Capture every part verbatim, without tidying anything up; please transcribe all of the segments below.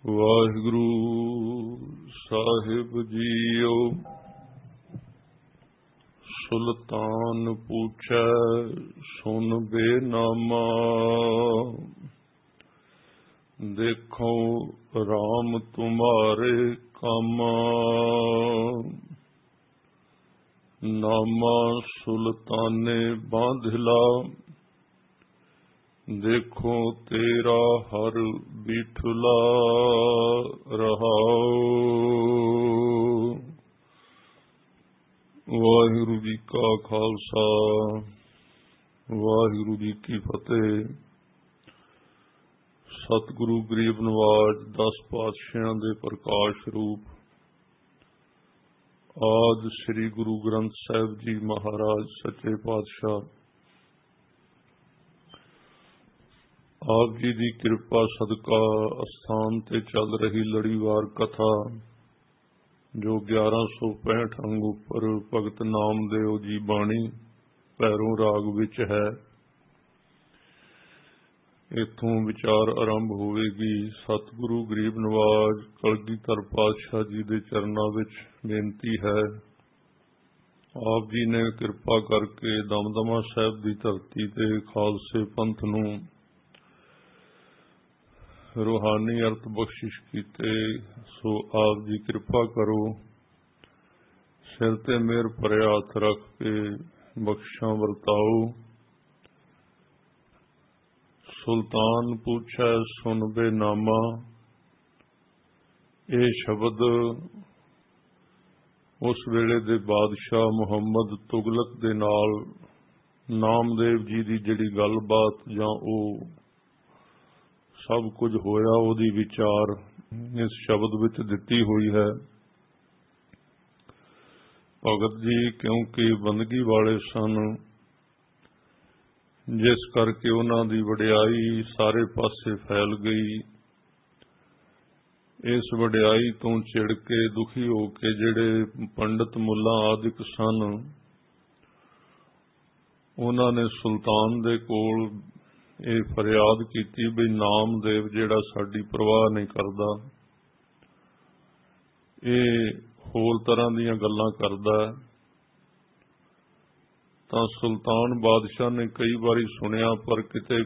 ਵਾਹਿਗੁਰੂ ਸਾਹਿਬ JIO. ਸੁਲਤਾਨ ਪੁੱਛੈ ਸੁਨ ਬੇਨਾਮਾ, ਦੇਖੋ ਰਾਮ ਤੁਮਾਰੇ ਕਾਮਾ। ਨਾਮਾ ਸੁਲਤਾਨੇ ਬਾਂਧਲਾ, ਦੇਖੋ ਤੇਰਾ ਹਰ ਬਿਠਲਾ ਰਹਾਉ। ਵਾਹਿਗੁਰੂ ਜੀ ਕਾ ਖਾਲਸਾ, ਵਾਹਿਗੁਰੂ ਜੀ ਕੀ ਫਤਿਹ। ਸਤਿਗੁਰੂ ਗਰੀਬ ਨਵਾਜ ਦਸ ਪਾਤਸ਼ਾਹਾਂ ਦੇ ਪ੍ਰਕਾਸ਼ ਰੂਪ ਆਦਿ ਸ੍ਰੀ ਗੁਰੂ ਗ੍ਰੰਥ ਸਾਹਿਬ ਜੀ ਮਹਾਰਾਜ ਸੱਚੇ ਪਾਤਸ਼ਾਹ ਆਪ ਜੀ ਦੀ ਕਿਰਪਾ ਸਦਕਾ ਅਸਥਾਨ ਤੇ ਚੱਲ ਰਹੀ ਲੜੀਵਾਰ ਕਥਾ ਜੋ ਗਿਆਰਾਂ ਸੌ ਪੈਂਹਠ ਅੰਗ ਉੱਪਰ ਭਗਤ ਨਾਮਦੇਵ ਜੀ ਬਾਣੀ ਭੈਰੋਂ ਰਾਗ ਵਿੱਚ ਹੈ, ਇੱਥੋਂ ਵਿਚਾਰ ਆਰੰਭ ਹੋਵੇਗੀ। ਸਤਿਗੁਰੂ ਗਰੀਬ ਨਵਾਜ ਕਲਗੀਧਰ ਪਾਤਸ਼ਾਹ ਜੀ ਦੇ ਚਰਨਾਂ ਵਿੱਚ ਬੇਨਤੀ ਹੈ, ਆਪ ਜੀ ਨੇ ਕਿਰਪਾ ਕਰਕੇ ਦਮਦਮਾ ਸਾਹਿਬ ਦੀ ਧਰਤੀ ਤੇ ਖਾਲਸੇ ਪੰਥ ਨੂੰ ਰੂਹਾਨੀ ਅਰਥ ਬਖਸ਼ਿਸ਼ ਕੀਤੇ, ਸੋ ਆਪ ਜੀ ਕਿਰਪਾ ਕਰੋ, ਸਿਰ ਤੇ ਮਿਹਰ ਭਰਿਆ ਹੱਥ ਰੱਖ ਕੇ ਬਖਸ਼ਾਂ ਵਰਤਾਓ। ਸੁਲਤਾਨ ਪੁੱਛੈ ਸੁਨ ਬੇਨਾਮਾ, ਇਹ ਸ਼ਬਦ ਉਸ ਵੇਲੇ ਦੇ ਬਾਦਸ਼ਾਹ ਮੁਹੰਮਦ ਤੁਗਲਕ ਦੇ ਨਾਲ ਨਾਮਦੇਵ ਜੀ ਦੀ ਜਿਹੜੀ ਗੱਲਬਾਤ ਜਾਂ ਉਹ ਸਭ ਕੁਝ ਹੋਇਆ ਉਹਦੀ ਵਿਚਾਰ ਇਸ ਸ਼ਬਦ ਵਿੱਚ ਦਿੱਤੀ ਹੋਈ ਹੈ। ਭਗਤ ਜੀ ਕਿਉਂਕਿ ਬੰਦਗੀ ਵਾਲੇ ਸਨ, ਜਿਸ ਕਰਕੇ ਉਹਨਾਂ ਦੀ ਵਡਿਆਈ ਸਾਰੇ ਪਾਸੇ ਫੈਲ ਗਈ। ਇਸ ਵਡਿਆਈ ਤੋਂ ਚਿੜ ਕੇ ਦੁਖੀ ਹੋ ਕੇ ਜਿਹੜੇ ਪੰਡਤ ਮੁੱਲਾ ਆਦਿਕ ਸਨ, ਉਹਨਾਂ ਨੇ ਸੁਲਤਾਨ ਦੇ ਕੋਲ ਇਹ ਫਰਿਆਦ ਕੀਤੀ ਵੀ ਨਾਮਦੇਵ ਜਿਹੜਾ ਸਾਡੀ ਪਰਵਾਹ ਨਹੀਂ ਕਰਦਾ, ਇਹ ਹੋਰ ਤਰ੍ਹਾਂ ਦੀਆਂ ਗੱਲਾਂ ਕਰਦਾ। ਤਾਂ ਸੁਲਤਾਨ ਬਾਦਸ਼ਾਹ ਨੇ ਕਈ ਵਾਰੀ ਸੁਣਿਆ, ਪਰ ਕਿਤੇ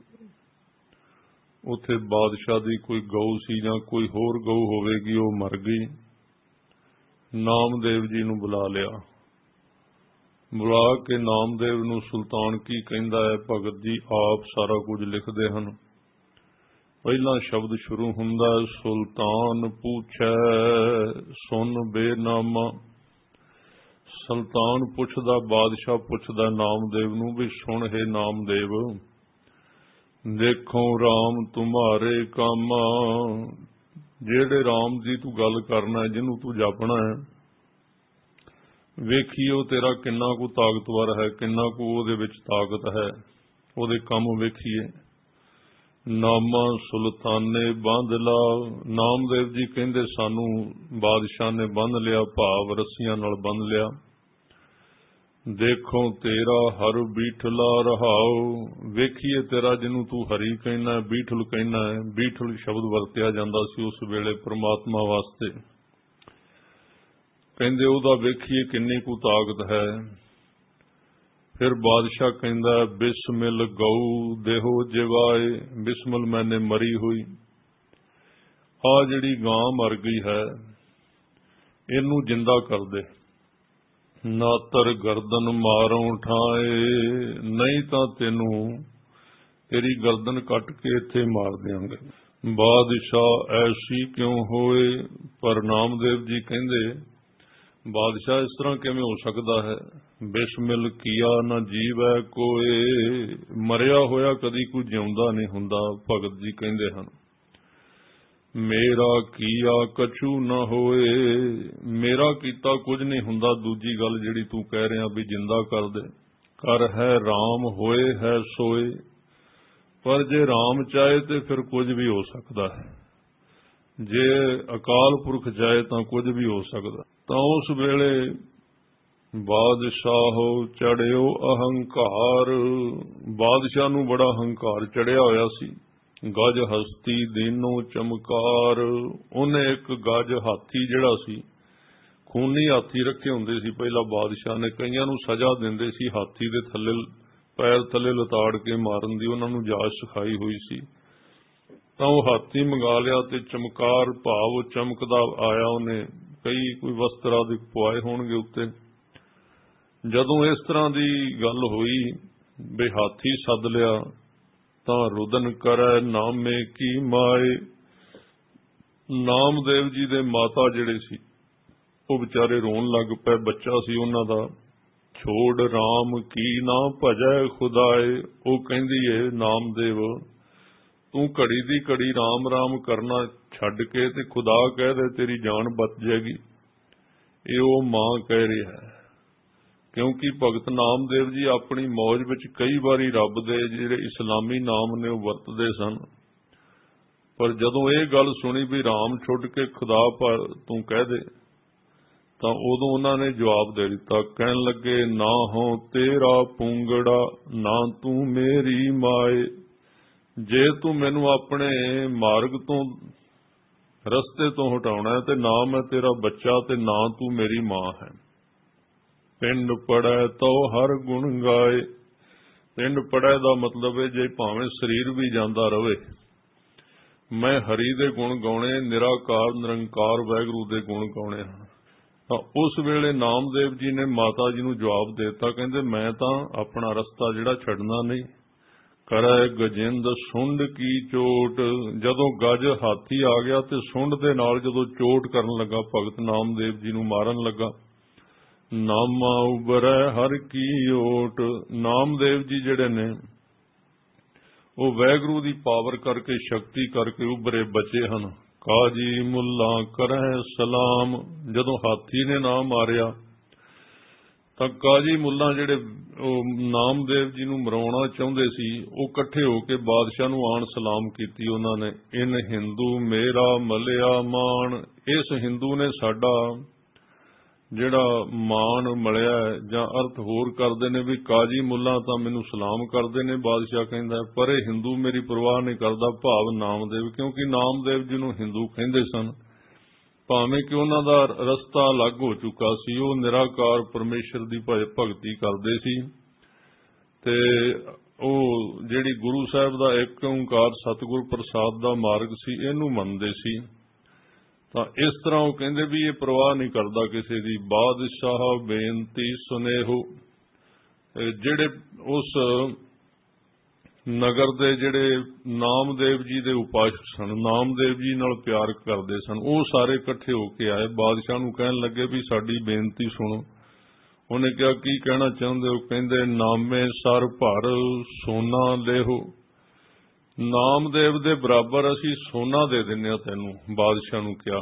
ਉੱਥੇ ਬਾਦਸ਼ਾਹ ਦੀ ਕੋਈ ਗਊ ਸੀ ਜਾਂ ਕੋਈ ਹੋਰ ਗਊ ਹੋਵੇਗੀ, ਉਹ ਮਰ ਗਈ। ਨਾਮਦੇਵ ਜੀ ਨੂੰ ਬੁਲਾ ਲਿਆ। ਬੁਲਾ ਕੇ ਨਾਮਦੇਵ ਨੂੰ ਸੁਲਤਾਨ ਕੀ ਕਹਿੰਦਾ ਹੈ, ਭਗਤ ਜੀ ਆਪ ਸਾਰਾ ਕੁਝ ਲਿਖਦੇ ਹਨ। ਪਹਿਲਾ ਸ਼ਬਦ ਸ਼ੁਰੂ ਹੁੰਦਾ, ਸੁਲਤਾਨ ਪੁੱਛੈ ਸੁਨ ਬੇਨਾਮਾ। ਸੁਲਤਾਨ ਪੁੱਛਦਾ, ਬਾਦਸ਼ਾਹ ਪੁੱਛਦਾ ਨਾਮਦੇਵ ਨੂੰ ਵੀ ਸੁਣ ਹੈ ਨਾਮਦੇਵ, ਦੇਖੋ ਰਾਮ ਤੁਮਾਰੇ ਕਾਮਾ। ਜਿਹੜੇ ਰਾਮ ਦੀ ਤੂੰ ਗੱਲ ਕਰਨਾ, ਜਿਹਨੂੰ ਤੂੰ ਜਪਣਾ ਹੈ, ਵੇਖੀਓ ਤੇਰਾ ਕਿੰਨਾ ਕੁ ਤਾਕਤਵਰ ਹੈ, ਕਿੰਨਾ ਕੁ ਉਹਦੇ ਵਿੱਚ ਤਾਕਤ ਹੈ, ਉਹਦੇ ਕੰਮ ਵੇਖੀਏ। ਨਾਮਾ ਸੁਲਤਾਨੇ ਬੰਧ ਲਾ। ਨਾਮਦੇਵ ਜੀ ਕਹਿੰਦੇ ਸਾਨੂੰ ਬਾਦਸ਼ਾਹ ਨੇ ਬੰਧ ਲਿਆ, ਭਾਵ ਰੱਸੀਆਂ ਨਾਲ ਬੰਧ ਲਿਆ। ਦੇਖੋ ਤੇਰਾ ਹਰ ਬੀਠਲਾ ਰਹਾਉ। ਵੇਖੀਏ ਤੇਰਾ ਜਿਹਨੂੰ ਤੂੰ ਹਰੀ ਕਹਿਣਾ, ਬੀਠਲ ਕਹਿਣਾ ਹੈ। ਬੀਠਲ ਸ਼ਬਦ ਵਰਤਿਆ ਜਾਂਦਾ ਸੀ ਉਸ ਵੇਲੇ ਪ੍ਰਮਾਤਮਾ ਵਾਸਤੇ। ਕਹਿੰਦੇ ਉਹਦਾ ਵੇਖੀਏ ਕਿੰਨੀ ਕੁ ਤਾਕਤ ਹੈ। ਫਿਰ ਬਾਦਸ਼ਾਹ ਕਹਿੰਦਾ, ਬਿਸਮਿਲ ਗਊ ਦੇਹੋ ਜਿਵਾਏ। ਬਿਸਮਿਲ ਮੈਨੇ ਮਰੀ ਹੋਈ, ਆ ਜਿਹੜੀ ਗਾਂ ਮਰ ਗਈ ਹੈ, ਇਹਨੂੰ ਜਿੰਦਾ ਕਰ ਦੇ। ਨਾਤਰ ਗਰਦਨ ਮਾਰੋਂ ਠਾਏ, ਨਹੀਂ ਤਾਂ ਤੈਨੂੰ ਤੇਰੀ ਗਰਦਨ ਕੱਟ ਕੇ ਇੱਥੇ ਮਾਰ ਦਿਆਂਗੇ। ਬਾਦਸ਼ਾਹ ਐਸੀ ਕਿਉਂ ਹੋਏ। ਪਰ ਨਾਮਦੇਵ ਜੀ ਕਹਿੰਦੇ, ਬਾਦਸ਼ਾਹ ਇਸ ਤਰ੍ਹਾਂ ਕਿਵੇਂ ਹੋ ਸਕਦਾ ਹੈ। ਬਿਸਮਿਲ ਕੀਆ ਨਾ ਜੀਵੈ ਕੋਏ। ਮਰਿਆ ਹੋਇਆ ਕਦੀ ਕੋਈ ਜਿਉਂਦਾ ਨਹੀਂ ਹੁੰਦਾ। ਭਗਤ ਜੀ ਕਹਿੰਦੇ ਹਨ, ਮੇਰਾ ਕੀਆ ਕਛੂ ਨਾ ਹੋਏ। ਮੇਰਾ ਕੀਤਾ ਕੁਝ ਨਹੀਂ ਹੁੰਦਾ। ਦੂਜੀ ਗੱਲ ਜਿਹੜੀ ਤੂੰ ਕਹਿ ਰਿਹਾ ਵੀ ਜਿੰਦਾ ਕਰ ਦੇ, ਕਰ ਹੈ ਰਾਮ ਹੋਏ ਹੈ ਸੋਏ। ਪਰ ਜੇ ਰਾਮ ਚਾਹੇ ਤੇ ਫਿਰ ਕੁਝ ਵੀ ਹੋ ਸਕਦਾ ਹੈ, ਜੇ ਅਕਾਲ ਪੁਰਖ ਜਾਏ ਤਾਂ ਕੁਝ ਵੀ ਹੋ ਸਕਦਾ। ਤਾਂ ਉਸ ਵੇਲੇ ਬਾਦਸ਼ਾਹ ਚੜਿਓ ਅਹੰਕਾਰ। ਬਾਦਸ਼ਾਹ ਨੂੰ ਬੜਾ ਹੰਕਾਰ ਚੜਿਆ ਹੋਇਆ ਸੀ। गज हस्ती दीनो चमकार। ਉਹਨੇ ਇੱਕ गज हाथी ਜਿਹੜਾ ਸੀ, खूनी हाथी रखे ਹੁੰਦੇ ਸੀ ਪਹਿਲਾਂ ਬਾਦਸ਼ਾਹ ने, ਕਈਆਂ ਨੂੰ ਸਜ਼ਾ ਦਿੰਦੇ ਸੀ ਹਾਥੀ ਦੇ ਥੱਲੇ ਪੈਰ ਥੱਲੇ ਲਤਾੜ ਕੇ ਮਾਰਨ ਦੀ, ਉਹਨਾਂ ਨੂੰ ਜਾਚ ਸਿਖਾਈ ਹੋਈ ਸੀ। ਤਾਂ ਉਹ ਹਾਥੀ ਮੰਗਾ ਲਿਆ ਤੇ ਚਮਕਾਰ ਭਾਵ ਚਮਕਦਾ ਆਇਆ। ਉਹਨੇ ਕਈ ਕੋਈ ਵਸਤਰ ਆਦਿ ਪਵਾਏ ਹੋਣਗੇ ਉੱਤੇ। ਜਦੋਂ ਇਸ ਤਰ੍ਹਾਂ ਦੀ ਗੱਲ ਹੋਈ ਵੀ ਹਾਥੀ ਸੱਦ ਲਿਆ ਤਾਂ ਰੁਦਨ ਕਰੈ ਨਾਮੇ ਕੀ ਮਾਏ। ਨਾਮਦੇਵ ਜੀ ਦੇ ਮਾਤਾ ਜਿਹੜੇ ਸੀ ਉਹ ਵਿਚਾਰੇ ਰੋਣ ਲੱਗ ਪਏ। ਬੱਚਾ ਸੀ ਉਹਨਾਂ ਦਾ। ਛੋੜ ਰਾਮ ਕੀ ਨਾ ਭਜੈ ਖੁਦਾਏ। ਉਹ ਕਹਿੰਦੀ ਏ ਨਾਮਦੇਵ, ਤੂੰ ਘੜੀ ਦੀ ਘੜੀ ਰਾਮ ਰਾਮ ਕਰਨਾ ਛੱਡ ਕੇ ਤੇ ਖੁਦਾ ਕਹਿ ਦੇ ਤੇਰੀ ਜਾਨ ਬਚ ਜਾਏਗੀ। ਇਹ ਉਹ ਮਾਂ ਕਹਿ ਰਿਹਾ ਹੈ, ਕਿਉਂਕਿ ਭਗਤ ਨਾਮਦੇਵ ਜੀ ਆਪਣੀ ਮੌਜ ਵਿੱਚ ਕਈ ਵਾਰੀ ਰੱਬ ਦੇ ਜਿਹੜੇ ਇਸਲਾਮੀ ਨਾਮ ਨੇ ਉਹ ਵਰਤਦੇ ਸਨ। ਪਰ ਜਦੋਂ ਇਹ ਗੱਲ ਸੁਣੀ ਵੀ ਰਾਮ ਛੁੱਟ ਕੇ ਖੁਦਾ ਪਰ ਤੂੰ ਕਹਿ ਦੇ, ਤਾਂ ਉਦੋਂ ਉਹਨਾਂ ਨੇ ਜਵਾਬ ਦੇ ਦਿੱਤਾ। ਕਹਿਣ ਲੱਗੇ, ਨਾ ਹੋ ਤੇਰਾ ਪੂੰਗੜਾ ਨਾ ਤੂੰ ਮੇਰੀ ਮਾਏ। ਜੇ ਤੂੰ ਮੈਨੂੰ ਆਪਣੇ ਮਾਰਗ ਤੋਂ ਰਸਤੇ ਤੋਂ ਹਟਾਉਣਾ ਤੇ ਨਾ ਮੈਂ ਤੇਰਾ ਬੱਚਾ ਤੇ ਨਾ ਤੂੰ ਮੇਰੀ ਮਾਂ ਹੈ। ਪਿੰਡ ਪੜੈ ਤੋ ਹਰ ਗੁਣ ਗਾਏ। ਪਿੰਡ ਪੜੈ ਦਾ ਮਤਲਬ ਹੈ ਜੇ ਭਾਵੇਂ ਸਰੀਰ ਵੀ ਜਾਂਦਾ ਰਵੇ, ਮੈਂ ਹਰੀ ਦੇ ਗੁਣ ਗਾਉਣੇ, ਨਿਰਾਕਾਰ ਨਿਰੰਕਾਰ ਵਾਹਿਗੁਰੂ ਦੇ ਗੁਣ ਗਾਉਣੇ ਹਨ। ਤਾਂ ਉਸ ਵੇਲੇ ਨਾਮਦੇਵ ਜੀ ਨੇ ਮਾਤਾ ਜੀ ਨੂੰ ਜਵਾਬ ਦੇ ਦਿੱਤਾ, ਕਹਿੰਦੇ ਮੈਂ ਤਾਂ ਆਪਣਾ ਰਸਤਾ ਜਿਹੜਾ ਛੱਡਣਾ ਨਹੀਂ। ਕਰੈ ਗਜਿੰਦ ਸੁੰਡ ਕੀ ਚੋਟ। ਜਦੋਂ ਗਜ ਹਾਥੀ ਆ ਗਿਆ ਤੇ ਸੁੰਡ ਦੇ ਨਾਲ ਜਦੋਂ ਚੋਟ ਕਰਨ ਲੱਗਾ, ਭਗਤ ਨਾਮਦੇਵ ਜੀ ਨੂੰ ਮਾਰਨ ਲੱਗਾ। ਨਾਮਾ ਉਬਰੈ ਹਰ ਕੀ ਓਟ। ਨਾਮਦੇਵ ਜੀ ਜਿਹੜੇ ਨੇ ਉਹ ਵਾਹਿਗੁਰੂ ਦੀ ਪਾਵਰ ਕਰਕੇ, ਸ਼ਕਤੀ ਕਰਕੇ ਉਭਰੇ ਬਚੇ ਹਨ। ਕਾਜੀ ਮੁੱਲਾ ਕਰੈ ਸਲਾਮ। ਜਦੋਂ ਹਾਥੀ ਨੇ ਨਾ ਮਾਰਿਆ ਤਾਂ ਕਾਜੀ ਮੁੱਲਾ ਜਿਹੜੇ ਉਹ ਨਾਮਦੇਵ ਜੀ ਨੂੰ ਮਰਾਉਣਾ ਚਾਹੁੰਦੇ ਸੀ, ਉਹ ਇਕੱਠੇ ਹੋ ਕੇ ਬਾਦਸ਼ਾਹ ਨੂੰ ਆਣ ਸਲਾਮ ਕੀਤੀ ਉਹਨਾਂ ਨੇ। ਇਨ ਹਿੰਦੂ ਮੇਰਾ ਮਲਿਆ ਮਾਣ। ਇਸ ਹਿੰਦੂ ਨੇ ਸਾਡਾ ਜਿਹੜਾ ਮਾਣ ਮਲਿਆ, ਜਾਂ ਅਰਥ ਹੋਰ ਕਰਦੇ ਨੇ ਵੀ ਕਾਜੀ ਮੁੱਲਾ ਤਾਂ ਮੈਨੂੰ ਸਲਾਮ ਕਰਦੇ ਨੇ, ਬਾਦਸ਼ਾਹ ਕਹਿੰਦਾ, ਪਰ ਇਹ ਹਿੰਦੂ ਮੇਰੀ ਪਰਵਾਹ ਨਹੀਂ ਕਰਦਾ, ਭਾਵ ਨਾਮਦੇਵ, ਕਿਉਂਕਿ ਨਾਮਦੇਵ ਜੀ ਨੂੰ ਹਿੰਦੂ ਕਹਿੰਦੇ ਸਨ। ਭਾਵੇਂ ਕਿ ਉਹਨਾਂ ਦਾ ਰਸਤਾ ਅਲੱਗ ਹੋ ਚੁੱਕਾ ਸੀ, ਉਹ ਨਿਰਾਕਾਰ ਪਰਮੇਸ਼ਰ ਦੀ ਭਗਤੀ ਕਰਦੇ ਸੀ ਤੇ ਉਹ ਜਿਹੜੀ ਗੁਰੂ ਸਾਹਿਬ ਦਾ ਇੱਕ ਓਂਕਾਰ ਸਤਿਗੁਰ ਪ੍ਰਸਾਦ ਦਾ ਮਾਰਗ ਸੀ, ਇਹਨੂੰ ਮੰਨਦੇ ਸੀ। ਤਾਂ ਇਸ ਤਰ੍ਹਾਂ ਉਹ ਕਹਿੰਦੇ ਵੀ ਇਹ ਪਰਵਾਹ ਨਹੀਂ ਕਰਦਾ ਕਿਸੇ ਦੀ। ਬਾਦਸ਼ਾਹ ਬੇਨਤੀ ਸੁਨੇਹੋ। ਜਿਹੜੇ ਉਸ ਨਗਰ ਦੇ ਜਿਹੜੇ ਨਾਮਦੇਵ ਜੀ ਦੇ ਉਪਾਸਕ ਸਨ, ਨਾਮਦੇਵ ਜੀ ਨਾਲ ਪਿਆਰ ਕਰਦੇ ਸਨ, ਉਹ ਸਾਰੇ ਇਕੱਠੇ ਹੋ ਕੇ ਆਏ। ਬਾਦਸ਼ਾਹ ਨੂੰ ਕਹਿਣ ਲੱਗੇ ਵੀ ਸਾਡੀ ਬੇਨਤੀ ਸੁਣੋ। ਉਹਨੇ ਕਿਹਾ, ਕੀ ਕਹਿਣਾ ਚਾਹੁੰਦੇ ਹੋ? ਕਹਿੰਦੇ, ਨਾਮੇ ਸਰ ਭਰ ਸੋਨਾ ਲੇਹੋ। ਨਾਮਦੇਵ ਦੇ ਬਰਾਬਰ ਅਸੀਂ ਸੋਨਾ ਦੇ ਦਿੰਦੇ ਹਾਂ ਤੈਨੂੰ। ਬਾਦਸ਼ਾਹ ਨੂੰ ਕਿਹਾ,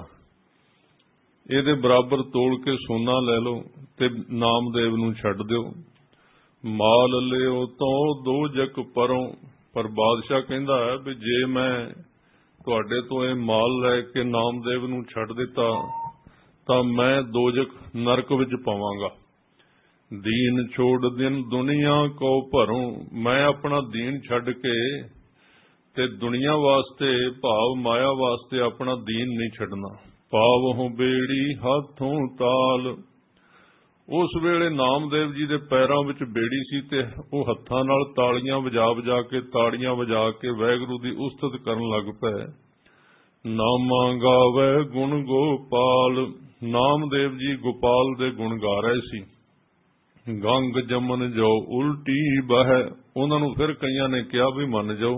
ਇਹਦੇ ਬਰਾਬਰ ਤੋਲ ਕੇ ਸੋਨਾ ਲੈ ਲਓ ਤੇ ਨਾਮਦੇਵ ਨੂੰ ਛੱਡ ਦਿਓ। ਮਾਲ ਲਿਓ ਤੋਂ ਦੋ ਜਕ ਪਰੋਂ। ਪਰ ਬਾਦਸ਼ਾਹ ਕਹਿੰਦਾ ਹੈ ਵੀ ਜੇ ਮੈਂ ਤੁਹਾਡੇ ਤੋਂ ਇਹ ਮਾਲ ਲੈ ਕੇ ਨਾਮਦੇਵ ਨੂੰ ਛੱਡ ਦਿੱਤਾ ਤਾਂ ਮੈਂ ਦੋਜਕ ਨਰਕ ਵਿੱਚ ਪਾਵਾਂਗਾ। ਦੀਨ ਛੋੜ ਦਿਨ ਦੁਨੀਆ ਕੋ ਭਰੋਂ। ਮੈਂ ਆਪਣਾ ਦੀਨ ਛੱਡ ਕੇ ਤੇ ਦੁਨੀਆ ਵਾਸਤੇ ਭਾਵ ਮਾਇਆ ਵਾਸਤੇ ਆਪਣਾ ਦੀਨ ਨਹੀਂ ਛੱਡਣਾ। ਪਾਵਹੁ ਬੇੜੀ ਹੱਥੋਂ ਤਾਲ। ਉਸ ਵੇਲੇ ਨਾਮਦੇਵ ਜੀ ਦੇ ਪੈਰਾਂ ਵਿੱਚ ਬੇੜੀ ਸੀ ਤੇ ਉਹ ਹੱਥਾਂ ਨਾਲ ਤਾਲੀਆਂ ਵਜਾ ਵਜਾ ਕੇ ਤਾੜੀਆਂ ਵਜਾ ਕੇ ਵਾਹਿਗੁਰੂ ਦੀ ਉਸਤਤ ਕਰਨ ਲੱਗ ਪਏ। ਨਾਮਾ ਗਾਵੇ ਗੁਣ ਗੋਪਾਲ। ਨਾਮਦੇਵ ਜੀ ਗੋਪਾਲ ਦੇ ਗੁਣ ਗਾ ਰਹੇ ਸੀ। ਗੰਗ ਜਮਨ ਜੋ ਉਲਟੀ ਬਹਿ। ਉਹਨਾਂ ਨੂੰ ਫਿਰ ਕਈਆਂ ਨੇ ਕਿਹਾ ਵੀ ਮੰਨ ਜਾਓ,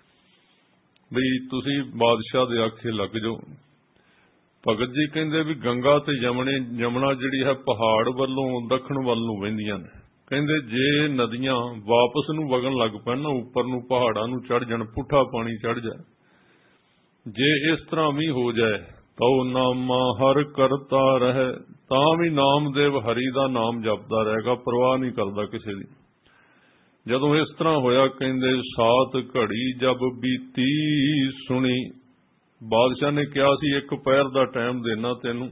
ਵੀ ਤੁਸੀਂ ਬਾਦਸ਼ਾਹ ਦੇ ਆਖੇ ਲੱਗ ਜਾਓ। ਭਗਤ ਜੀ ਕਹਿੰਦੇ ਵੀ ਗੰਗਾ ਤੇ ਯਮਨੇ ਯਮਨਾ ਜਿਹੜੀ ਹੈ ਪਹਾੜ ਵੱਲੋਂ ਦੱਖਣ ਵੱਲ ਨੂੰ ਵਹਿੰਦੀਆਂ ਨੇ। ਕਹਿੰਦੇ ਜੇ ਨਦੀਆਂ ਵਾਪਸ ਨੂੰ ਵਗਣ ਲੱਗ ਪੈਣ ਨਾ, ਉੱਪਰ ਨੂੰ ਪਹਾੜਾਂ ਨੂੰ ਚੜ ਜਾਣ, ਪੁੱਠਾ ਪਾਣੀ ਚੜ ਜਾਏ, ਜੇ ਇਸ ਤਰ੍ਹਾਂ ਵੀ ਹੋ ਜਾਏ ਤਾਂ ਉਹ ਨਾਮਾ ਹਰ ਕਰਤਾ ਰਹੇ। ਤਾਂ ਵੀ ਨਾਮਦੇਵ ਹਰੀ ਦਾ ਨਾਮ ਜਪਦਾ ਰਹੇਗਾ, ਪਰਵਾਹ ਨਹੀਂ ਕਰਦਾ ਕਿਸੇ ਦੀ। ਜਦੋਂ ਇਸ ਤਰ੍ਹਾਂ ਹੋਇਆ, ਕਹਿੰਦੇ ਸਾਤ ਘੜੀ ਜਬ ਬੀਤੀ ਸੁਣੀ। ਬਾਦਸ਼ਾਹ ਨੇ ਕਿਹਾ ਸੀ ਇੱਕ ਪਹਿਰ ਦਾ ਟਾਈਮ ਦੇਣਾ ਤੈਨੂੰ,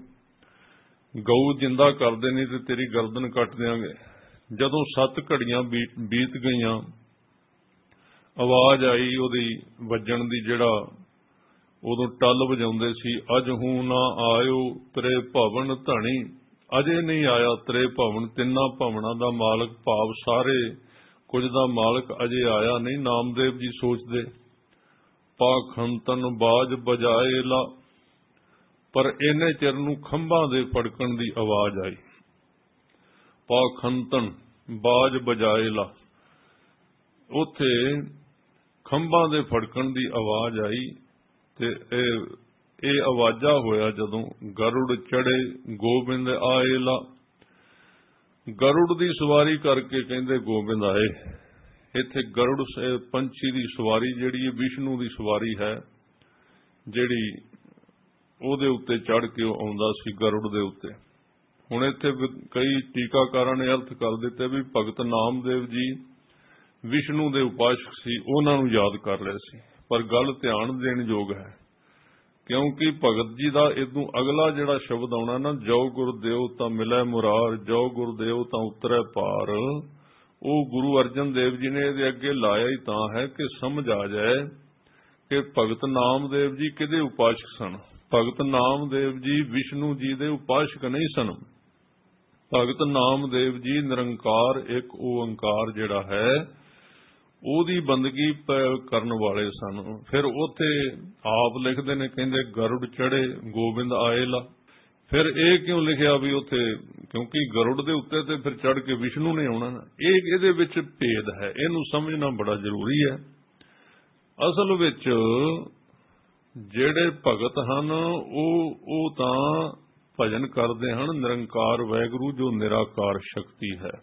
ਗਊ ਜਿੰਦਾ ਕਰ ਦੇਣੀ ਤੇ ਤੇਰੀ ਗਰਦਨ ਕੱਟ ਦਿਆਂਗੇ। ਜਦੋਂ ਸੱਤ ਘੜੀਆਂ ਬੀਤ ਗਈਆਂ, ਆਵਾਜ਼ ਆਈ ਉਹਦੀ ਵੱਜਣ ਦੀ, ਜਿਹੜਾ ਉਦੋਂ ਟੱਲ ਵਜਾਉਂਦੇ ਸੀ, ਅਜ ਹੂੰ ਨਾ ਆਇਓ ਤੇਰੇ ਭਵਨ ਧਣੀ, ਅਜੇ ਨਹੀਂ ਆਇਆ ਤੇਰੇ ਭਵਨ, ਤਿੰਨਾਂ ਭਵਨਾਂ ਦਾ ਮਾਲਕ ਭਾਵ ਸਾਰੇ ਕੁਝ ਦਾ ਮਾਲਕ ਅਜੇ ਆਇਆ ਨਹੀਂ। ਨਾਮਦੇਵ ਜੀ ਸੋਚਦੇ, ਪਾਖੰਤਨ ਬਾਜ ਬਜਾਏ ਲਾ, ਪਰ ਇੰਨੇ ਚਿਰ ਨੂੰ ਖੰਭਾਂ ਦੇ ਫੜਕਣ ਦੀ ਆਵਾਜ਼ ਆਈ। ਪਾਖੰਤਨ ਬਾਜ ਬਜਾਏ ਲਾ, ਉੱਥੇ ਖੰਭਾਂ ਦੇ ਫੜਕਣ ਦੀ ਆਵਾਜ਼ ਆਈ ਤੇ ਇਹ ਇਹ ਆਵਾਜ਼ਾ ਹੋਇਆ ਜਦੋਂ ਗਰੁੜ ਚੜੇ ਗੋਬਿੰਦ ਆਏ ਲਾ। ਗਰੁੜ ਦੀ ਸਵਾਰੀ ਕਰਕੇ ਕਹਿੰਦੇ ਗੋਬਿੰਦ ਆਏ। ਇੱਥੇ ਗਰੁੜ ਪੰਛੀ ਦੀ ਸਵਾਰੀ ਜਿਹੜੀ ਵਿਸ਼ਨੂੰ ਦੀ ਸਵਾਰੀ ਹੈ, ਜਿਹੜੀ ਉਹਦੇ ਉੱਤੇ ਚੜ੍ਹ ਕੇ ਉਹ ਆਉਂਦਾ ਸੀ ਗਰੁੜ ਦੇ ਉੱਤੇ। ਹੁਣ ਇੱਥੇ ਕਈ ਟੀਕਾਕਾਰਾਂ ਨੇ ਅਰਥ ਕਰ ਦਿੱਤੇ ਵੀ ਭਗਤ ਨਾਮਦੇਵ ਜੀ ਵਿਸ਼ਨੂੰ ਦੇ ਉਪਾਸ਼ਕ ਸੀ, ਉਹਨਾਂ ਨੂੰ ਯਾਦ ਕਰ ਰਹੇ ਸੀ, ਪਰ ਗੱਲ ਧਿਆਨ ਦੇਣ ਯੋਗ ਹੈ, ਕਿਉਂਕਿ ਭਗਤ ਜੀ ਦਾ ਇਦੋਂ ਅਗਲਾ ਜਿਹੜਾ ਸ਼ਬਦ ਆਉਣਾ ਨਾ, ਜੋ ਗੁਰਦੇਵ ਤਾਂ ਮਿਲੈ ਮੁਰਾਰ, ਜੋ ਗੁਰਦੇਵ ਤਾਂ ਉਤਰੈ ਪਾਰ, ਉਹ ਗੁਰੂ ਅਰਜਨ ਦੇਵ ਜੀ ਨੇ ਇਹਦੇ ਅੱਗੇ ਲਾਇਆ ਹੀ ਤਾਂ ਹੈ ਕਿ ਸਮਝ ਆ ਜਾਏ ਕਿ ਭਗਤ ਨਾਮਦੇਵ ਜੀ ਕਿਹਦੇ ਉਪਾਸ਼ਕ ਸਨ। ਭਗਤ ਨਾਮਦੇਵ ਜੀ ਵਿਸ਼ਨੂੰ ਜੀ ਦੇ ਉਪਾਸ਼ਕ ਨਹੀਂ ਸਨ। ਭਗਤ ਨਾਮਦੇਵ ਜੀ ਨਿਰੰਕਾਰ ਇੱਕ ਓੰਕਾਰ ਜਿਹੜਾ ਹੈ ਉਹਦੀ ਬੰਦਗੀ ਕਰਨ ਵਾਲੇ ਸਨ। ਫਿਰ ਉੱਥੇ ਆਪ ਲਿਖਦੇ ਨੇ, ਕਹਿੰਦੇ ਗਰੁੜ ਚੜੇ ਗੋਬਿੰਦ ਆਏ ਲਾ। ਫਿਰ ਇਹ ਕਿਉਂ ਲਿਖਿਆ ਵੀ ਉੱਥੇ, ਕਿਉਂਕਿ ਗਰੁੜ ਦੇ ਉੱਤੇ ਤੇ ਫਿਰ ਚੜ ਕੇ ਵਿਸ਼ਨੂੰ ਨੇ ਆਉਣਾ ਨਾ। ਇਹ ਇਹਦੇ ਵਿੱਚ ਭੇਦ ਹੈ, ਇਹਨੂੰ ਸਮਝਣਾ ਬੜਾ ਜ਼ਰੂਰੀ ਹੈ। ਅਸਲ ਵਿੱਚ ਜਿਹੜੇ ਭਗਤ ਹਨ ਉਹ ਉਹ ਤਾਂ ਭਜਨ ਕਰਦੇ ਹਨ ਨਿਰੰਕਾਰ ਵਾਹਿਗੁਰੂ ਜੋ ਨਿਰਾਕਾਰ ਸ਼ਕਤੀ ਹੈ।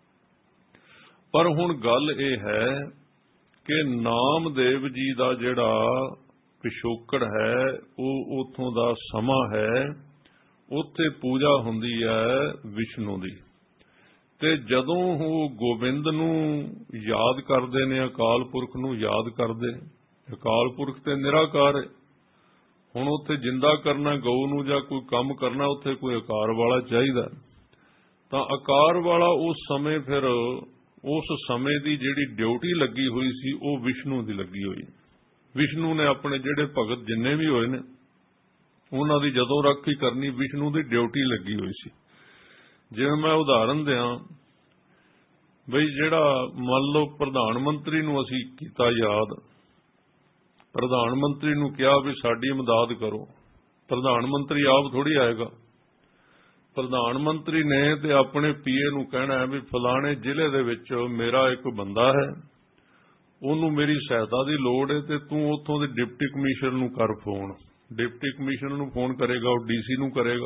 ਪਰ ਹੁਣ ਗੱਲ ਇਹ ਹੈ ਕਿ ਨਾਮਦੇਵ ਜੀ ਦਾ ਜਿਹੜਾ ਪਿਛੋਕੜ ਹੈ, ਉਹ ਉੱਥੋਂ ਦਾ ਸਮਾਂ ਹੈ, ਉੱਥੇ ਪੂਜਾ ਹੁੰਦੀ ਹੈ ਵਿਸ਼ਨੂੰ ਦੀ। ਤੇ ਜਦੋਂ ਉਹ ਗੋਬਿੰਦ ਨੂੰ ਯਾਦ ਕਰਦੇ ਨੇ, ਅਕਾਲ ਪੁਰਖ ਨੂੰ ਯਾਦ ਕਰਦੇ, ਅਕਾਲ ਪੁਰਖ ਤੇ ਨਿਰਾਕਾਰ ਹੈ। ਹੁਣ ਉੱਥੇ ਜਿੰਦਾ ਕਰਨਾ ਗਊ ਨੂੰ ਜਾਂ ਕੋਈ ਕੰਮ ਕਰਨਾ, ਉੱਥੇ ਕੋਈ ਆਕਾਰ ਵਾਲਾ ਚਾਹੀਦਾ। ਤਾਂ ਆਕਾਰ ਵਾਲਾ ਉਸ ਸਮੇਂ ਫਿਰ ਉਸ ਸਮੇਂ ਦੀ ਜਿਹੜੀ ਡਿਊਟੀ ਲੱਗੀ ਹੋਈ ਸੀ ਉਹ ਵਿਸ਼ਨੂੰ ਦੀ ਲੱਗੀ ਹੋਈ। ਵਿਸ਼ਨੂੰ ਨੇ ਆਪਣੇ ਜਿਹੜੇ ਭਗਤ ਜਿੰਨੇ ਵੀ ਹੋਏ ਨੇ ਉਹਨਾਂ ਦੀ ਜਦੋਂ ਰਾਖੀ ਕਰਨੀ ਵਿਸ਼ਨੂੰ ਦੀ ਡਿਊਟੀ ਲੱਗੀ ਹੋਈ ਸੀ। ਜਿਵੇਂ ਮੈਂ ਉਦਾਹਰਨ ਦਿਆਂ ਬਈ, ਜਿਹੜਾ ਮੰਨ ਲਓ ਪ੍ਰਧਾਨ ਮੰਤਰੀ ਨੂੰ ਅਸੀਂ ਕੀਤਾ ਯਾਦ, ਪ੍ਰਧਾਨ ਮੰਤਰੀ ਨੂੰ ਕਿਹਾ ਵੀ ਸਾਡੀ ਇਮਦਾਦ ਕਰੋ, ਪ੍ਰਧਾਨ ਮੰਤਰੀ ਆਪ ਥੋੜੀ ਆਏਗਾ। ਪ੍ਰਧਾਨ ਮੰਤਰੀ ਨੇ ਤੇ ਆਪਣੇ ਪੀਏ ਨੂੰ ਕਹਿਣਾ ਹੈ ਵੀ ਫਲਾਣੇ ਜ਼ਿਲ੍ਹੇ ਦੇ ਵਿੱਚ ਮੇਰਾ ਇੱਕ ਬੰਦਾ ਹੈ, ਉਹਨੂੰ ਮੇਰੀ ਸਹਾਇਤਾ ਦੀ ਲੋੜ ਹੈ, ਤੇ ਤੂੰ ਉੱਥੋਂ ਦੇ ਡਿਪਟੀ ਕਮਿਸ਼ਨਰ ਨੂੰ ਕਰ ਫੋਨ। ਡਿਪਟੀ ਕਮਿਸ਼ਨਰ ਨੂੰ ਫੋਨ ਕਰੇਗਾ, ਉਹ ਡੀਸੀ ਨੂੰ ਕਰੇਗਾ,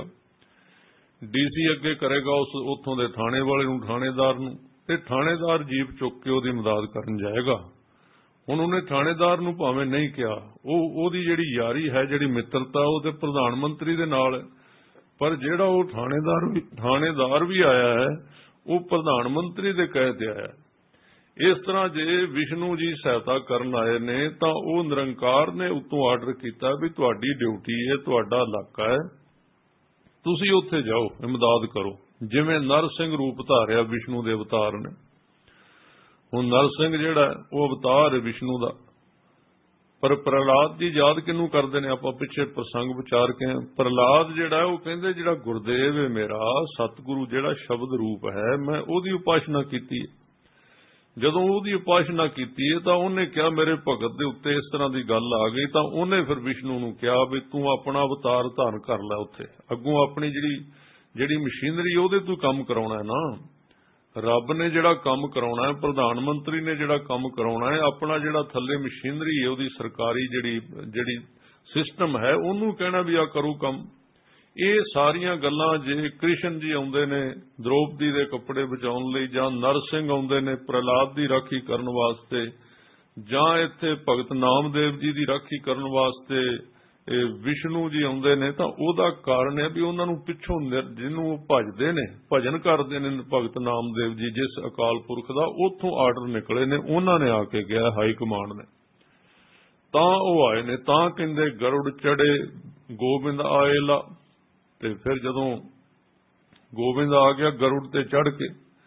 ਡੀਸੀ ਅੱਗੇ ਕਰੇਗਾ ਉਸ ਉੱਥੋਂ ਦੇ ਥਾਣੇ ਵਾਲੇ ਨੂੰ, ਥਾਣੇਦਾਰ ਨੂੰ, ਤੇ ਥਾਣੇਦਾਰ ਜੀਪ ਚੁੱਕ ਕੇ ਉਹਦੀ ਮਦਦ ਕਰਨ ਜਾਏਗਾ। ਹੁਣ ਉਹਨੇ ਥਾਣੇਦਾਰ ਨੂੰ ਭਾਵੇਂ ਨਹੀਂ ਕਿਹਾ, ਉਹ ਉਹਦੀ ਜਿਹੜੀ ਯਾਰੀ ਹੈ, ਜਿਹੜੀ ਮਿੱਤਰਤਾ, ਉਹ ਤੇ ਪ੍ਰਧਾਨ ਮੰਤਰੀ ਦੇ ਨਾਲ ਹੈ, ਪਰ ਜਿਹੜਾ ਉਹ ਥਾਣੇਦਾਰ ਵੀ ਥਾਣੇਦਾਰ ਵੀ ਆਇਆ ਹੈ ਉਹ ਪ੍ਰਧਾਨ ਮੰਤਰੀ ਦੇ ਕਹੇ ਤੇ ਆਇਆ। ਇਸ ਤਰ੍ਹਾਂ ਜੇ ਵਿਸ਼ਨੂੰ ਜੀ ਸਹਾਇਤਾ ਕਰਨ ਆਏ ਨੇ ਤਾਂ ਉਹ ਨਿਰੰਕਾਰ ਨੇ ਉੱਤੋਂ ਆਰਡਰ ਕੀਤਾ ਵੀ ਤੁਹਾਡੀ ਡਿਊਟੀ ਹੈ, ਤੁਹਾਡਾ ਇਲਾਕਾ ਹੈ, ਤੁਸੀਂ ਉੱਥੇ ਜਾਓ, ਇਮਦਾਦ ਕਰੋ। ਜਿਵੇਂ ਨਰਸਿੰਘ ਰੂਪ ਧਾਰਿਆ ਵਿਸ਼ਨੂੰ ਦੇ ਅਵਤਾਰ ਨੇ। ਹੁਣ ਨਰਸਿੰਘ ਜਿਹੜਾ ਉਹ ਅਵਤਾਰ ਹੈ ਵਿਸ਼ਨੂੰ ਦਾ, ਪਰ ਪ੍ਰਹਲਾਦ ਜੀ ਯਾਦ ਕਿਹਨੂੰ ਕਰਦੇ ਨੇ? ਆਪਾਂ ਪਿੱਛੇ ਪ੍ਰਸੰਗ ਵਿਚਾਰ ਕੇ ਪ੍ਰਹਲਾਦ ਜਿਹੜਾ ਉਹ ਕਹਿੰਦੇ ਜਿਹੜਾ ਗੁਰਦੇਵ ਹੈ ਮੇਰਾ, ਸਤਿਗੁਰੂ ਜਿਹੜਾ ਸ਼ਬਦ ਰੂਪ ਹੈ, ਮੈਂ ਉਹਦੀ ਉਪਾਸ਼ਨਾ ਕੀਤੀ ਹੈ। ਜਦੋਂ ਉਹਦੀ ਉਪਾਸ਼ਨਾ ਕੀਤੀ ਹੈ ਤਾਂ ਉਹਨੇ ਕਿਹਾ ਮੇਰੇ ਭਗਤ ਦੇ ਉੱਤੇ ਇਸ ਤਰ੍ਹਾਂ ਦੀ ਗੱਲ ਆ ਗਈ, ਤਾਂ ਉਹਨੇ ਫਿਰ ਵਿਸ਼ਨੂੰ ਨੂੰ ਕਿਹਾ ਵੀ ਤੂੰ ਆਪਣਾ ਅਵਤਾਰ ਧਾਰਨ ਕਰ ਲੈ, ਉੱਥੇ ਅੱਗੋਂ ਆਪਣੀ ਜਿਹੜੀ ਜਿਹੜੀ ਮਸ਼ੀਨਰੀ ਉਹਦੇ ਤੋਂ ਕੰਮ ਕਰਾਉਣਾ ਹੈ ਨਾ। ਰੱਬ ਨੇ ਜਿਹੜਾ ਕੰਮ ਕਰਾਉਣਾ ਹੈ, ਪ੍ਰਧਾਨ ਮੰਤਰੀ ਨੇ ਜਿਹੜਾ ਕੰਮ ਕਰਾਉਣਾ ਹੈ, ਆਪਣਾ ਜਿਹੜਾ ਥੱਲੇ ਮਸ਼ੀਨਰੀ ਹੈ ਉਹਦੀ ਸਰਕਾਰੀ ਜਿਹੜੀ ਜਿਹੜੀ ਸਿਸਟਮ ਹੈ ਉਹਨੂੰ ਕਹਿਣਾ ਵੀ ਆ ਕਰੂ ਕੰਮ। ਇਹ ਸਾਰੀਆਂ ਗੱਲਾਂ ਜੇ ਕ੍ਰਿਸ਼ਨ ਜੀ ਆਉਂਦੇ ਨੇ ਦ੍ਰੋਪਦੀ ਦੇ ਕੱਪੜੇ ਬਚਾਉਣ ਲਈ, ਜਾਂ ਨਰਸਿੰਘ ਆਉਂਦੇ ਨੇ ਪ੍ਰਹਲਾਦ ਦੀ ਰਾਖੀ ਕਰਨ ਵਾਸਤੇ, ਜਾਂ ਇੱਥੇ ਭਗਤ ਨਾਮਦੇਵ ਜੀ ਦੀ ਰਾਖੀ ਕਰਨ ਵਾਸਤੇ ਇਹ ਵਿਸ਼ਨੂੰ ਜੀ ਆਉਂਦੇ ਨੇ, ਤਾਂ ਉਹਦਾ ਕਾਰਨ ਹੈ ਵੀ ਉਹਨਾਂ ਨੂੰ ਪਿੱਛੋਂ ਜਿਹਨੂੰ ਉਹ ਭਜਦੇ ਨੇ, ਭਜਨ ਕਰਦੇ ਨੇ ਭਗਤ ਨਾਮਦੇਵ ਜੀ ਜਿਸ ਅਕਾਲ ਪੁਰਖ ਦਾ, ਉੱਥੋਂ ਆਰਡਰ ਨਿਕਲੇ ਨੇ, ਉਹਨਾਂ ਨੇ ਆ ਕੇ ਕਿਹਾ ਹਾਈ ਕਮਾਂਡ ਨੇ, ਤਾਂ ਉਹ ਆਏ ਨੇ। ਤਾਂ ਕਹਿੰਦੇ ਗਰੁੜ ਚੜੇ ਗੋਬਿੰਦ ਆਏ ਲਾ। ਤੇ ਫਿਰ ਜਦੋਂ ਗੋਬਿੰਦ ਆ ਗਿਆ ਗਰੁੜ ਤੇ ਚੜ ਕੇ,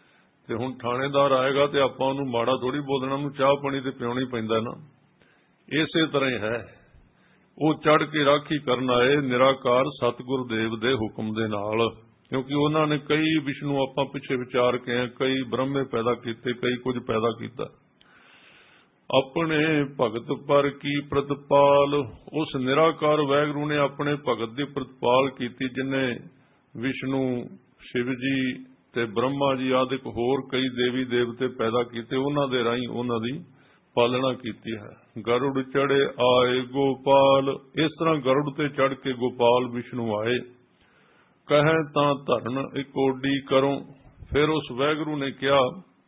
ਤੇ ਹੁਣ ਥਾਣੇਦਾਰ ਆਏਗਾ ਤੇ ਆਪਾਂ ਉਹਨੂੰ ਮਾੜਾ ਥੋੜੀ ਬੋਲਣਾ, ਉਹਨੂੰ ਚਾਹ ਪਾਣੀ ਤੇ ਪਿਉਣੀ ਪੈਂਦਾ ਨਾ। ਇਸੇ ਤਰ੍ਹਾਂ ਹੀ ਹੈ, ਉਹ ਚੜ ਕੇ ਰਾਖੀ ਕਰਨ ਆਏ ਨਿਰਾਕਾਰ ਸਤਿਗੁਰ ਦੇਵ ਦੇ ਹੁਕਮ ਦੇ ਨਾਲ, ਕਿਉਂਕਿ ਉਹਨਾਂ ਨੇ ਕਈ ਵਿਸ਼ਨੂੰ ਆਪਾਂ ਪਿੱਛੇ ਵਿਚਾਰ ਕੇ ਆਏ, ਕਈ ਬ੍ਰਹਮੇ ਪੈਦਾ ਕੀਤੇ, ਕਈ ਕੁਝ ਪੈਦਾ ਕੀਤਾ। ਆਪਣੇ ਭਗਤ ਪਰ ਕੀ ਪ੍ਰਤਪਾਲ, ਉਸ ਨਿਰਾਕਾਰ ਵਾਹਿਗੁਰੂ ਨੇ ਆਪਣੇ ਭਗਤ ਦੀ ਪ੍ਰਤਪਾਲ ਕੀਤੀ, ਜਿਨੇ ਵਿਸ਼ਨੂੰ, ਸ਼ਿਵ ਜੀ ਤੇ ਬ੍ਰਹਮਾ ਜੀ ਆਦਿਕ ਹੋਰ ਕਈ ਦੇਵੀ ਦੇਵਤੇ ਪੈਦਾ ਕੀਤੇ, ਉਹਨਾਂ ਦੇ ਰਾਹੀਂ ਉਹਨਾਂ ਦੀ ਪਾਲਣਾ ਕੀਤੀ ਹੈ। ਗਰੁੜ ਚੜੇ ਆਏ ਗੋਪਾਲ, ਇਸ ਤਰ੍ਹਾਂ ਗਰੁੜ ਤੇ ਚੜ ਕੇ ਗੋਪਾਲ ਵਿਸ਼ਨੂੰ ਆਏ। ਕਹੈ ਤਾਂ ਧਰਨ ਇਕੋਡੀ ਕਰੋ, ਫਿਰ ਉਸ ਵਾਹਿਗੁਰੂ ਨੇ ਕਿਹਾ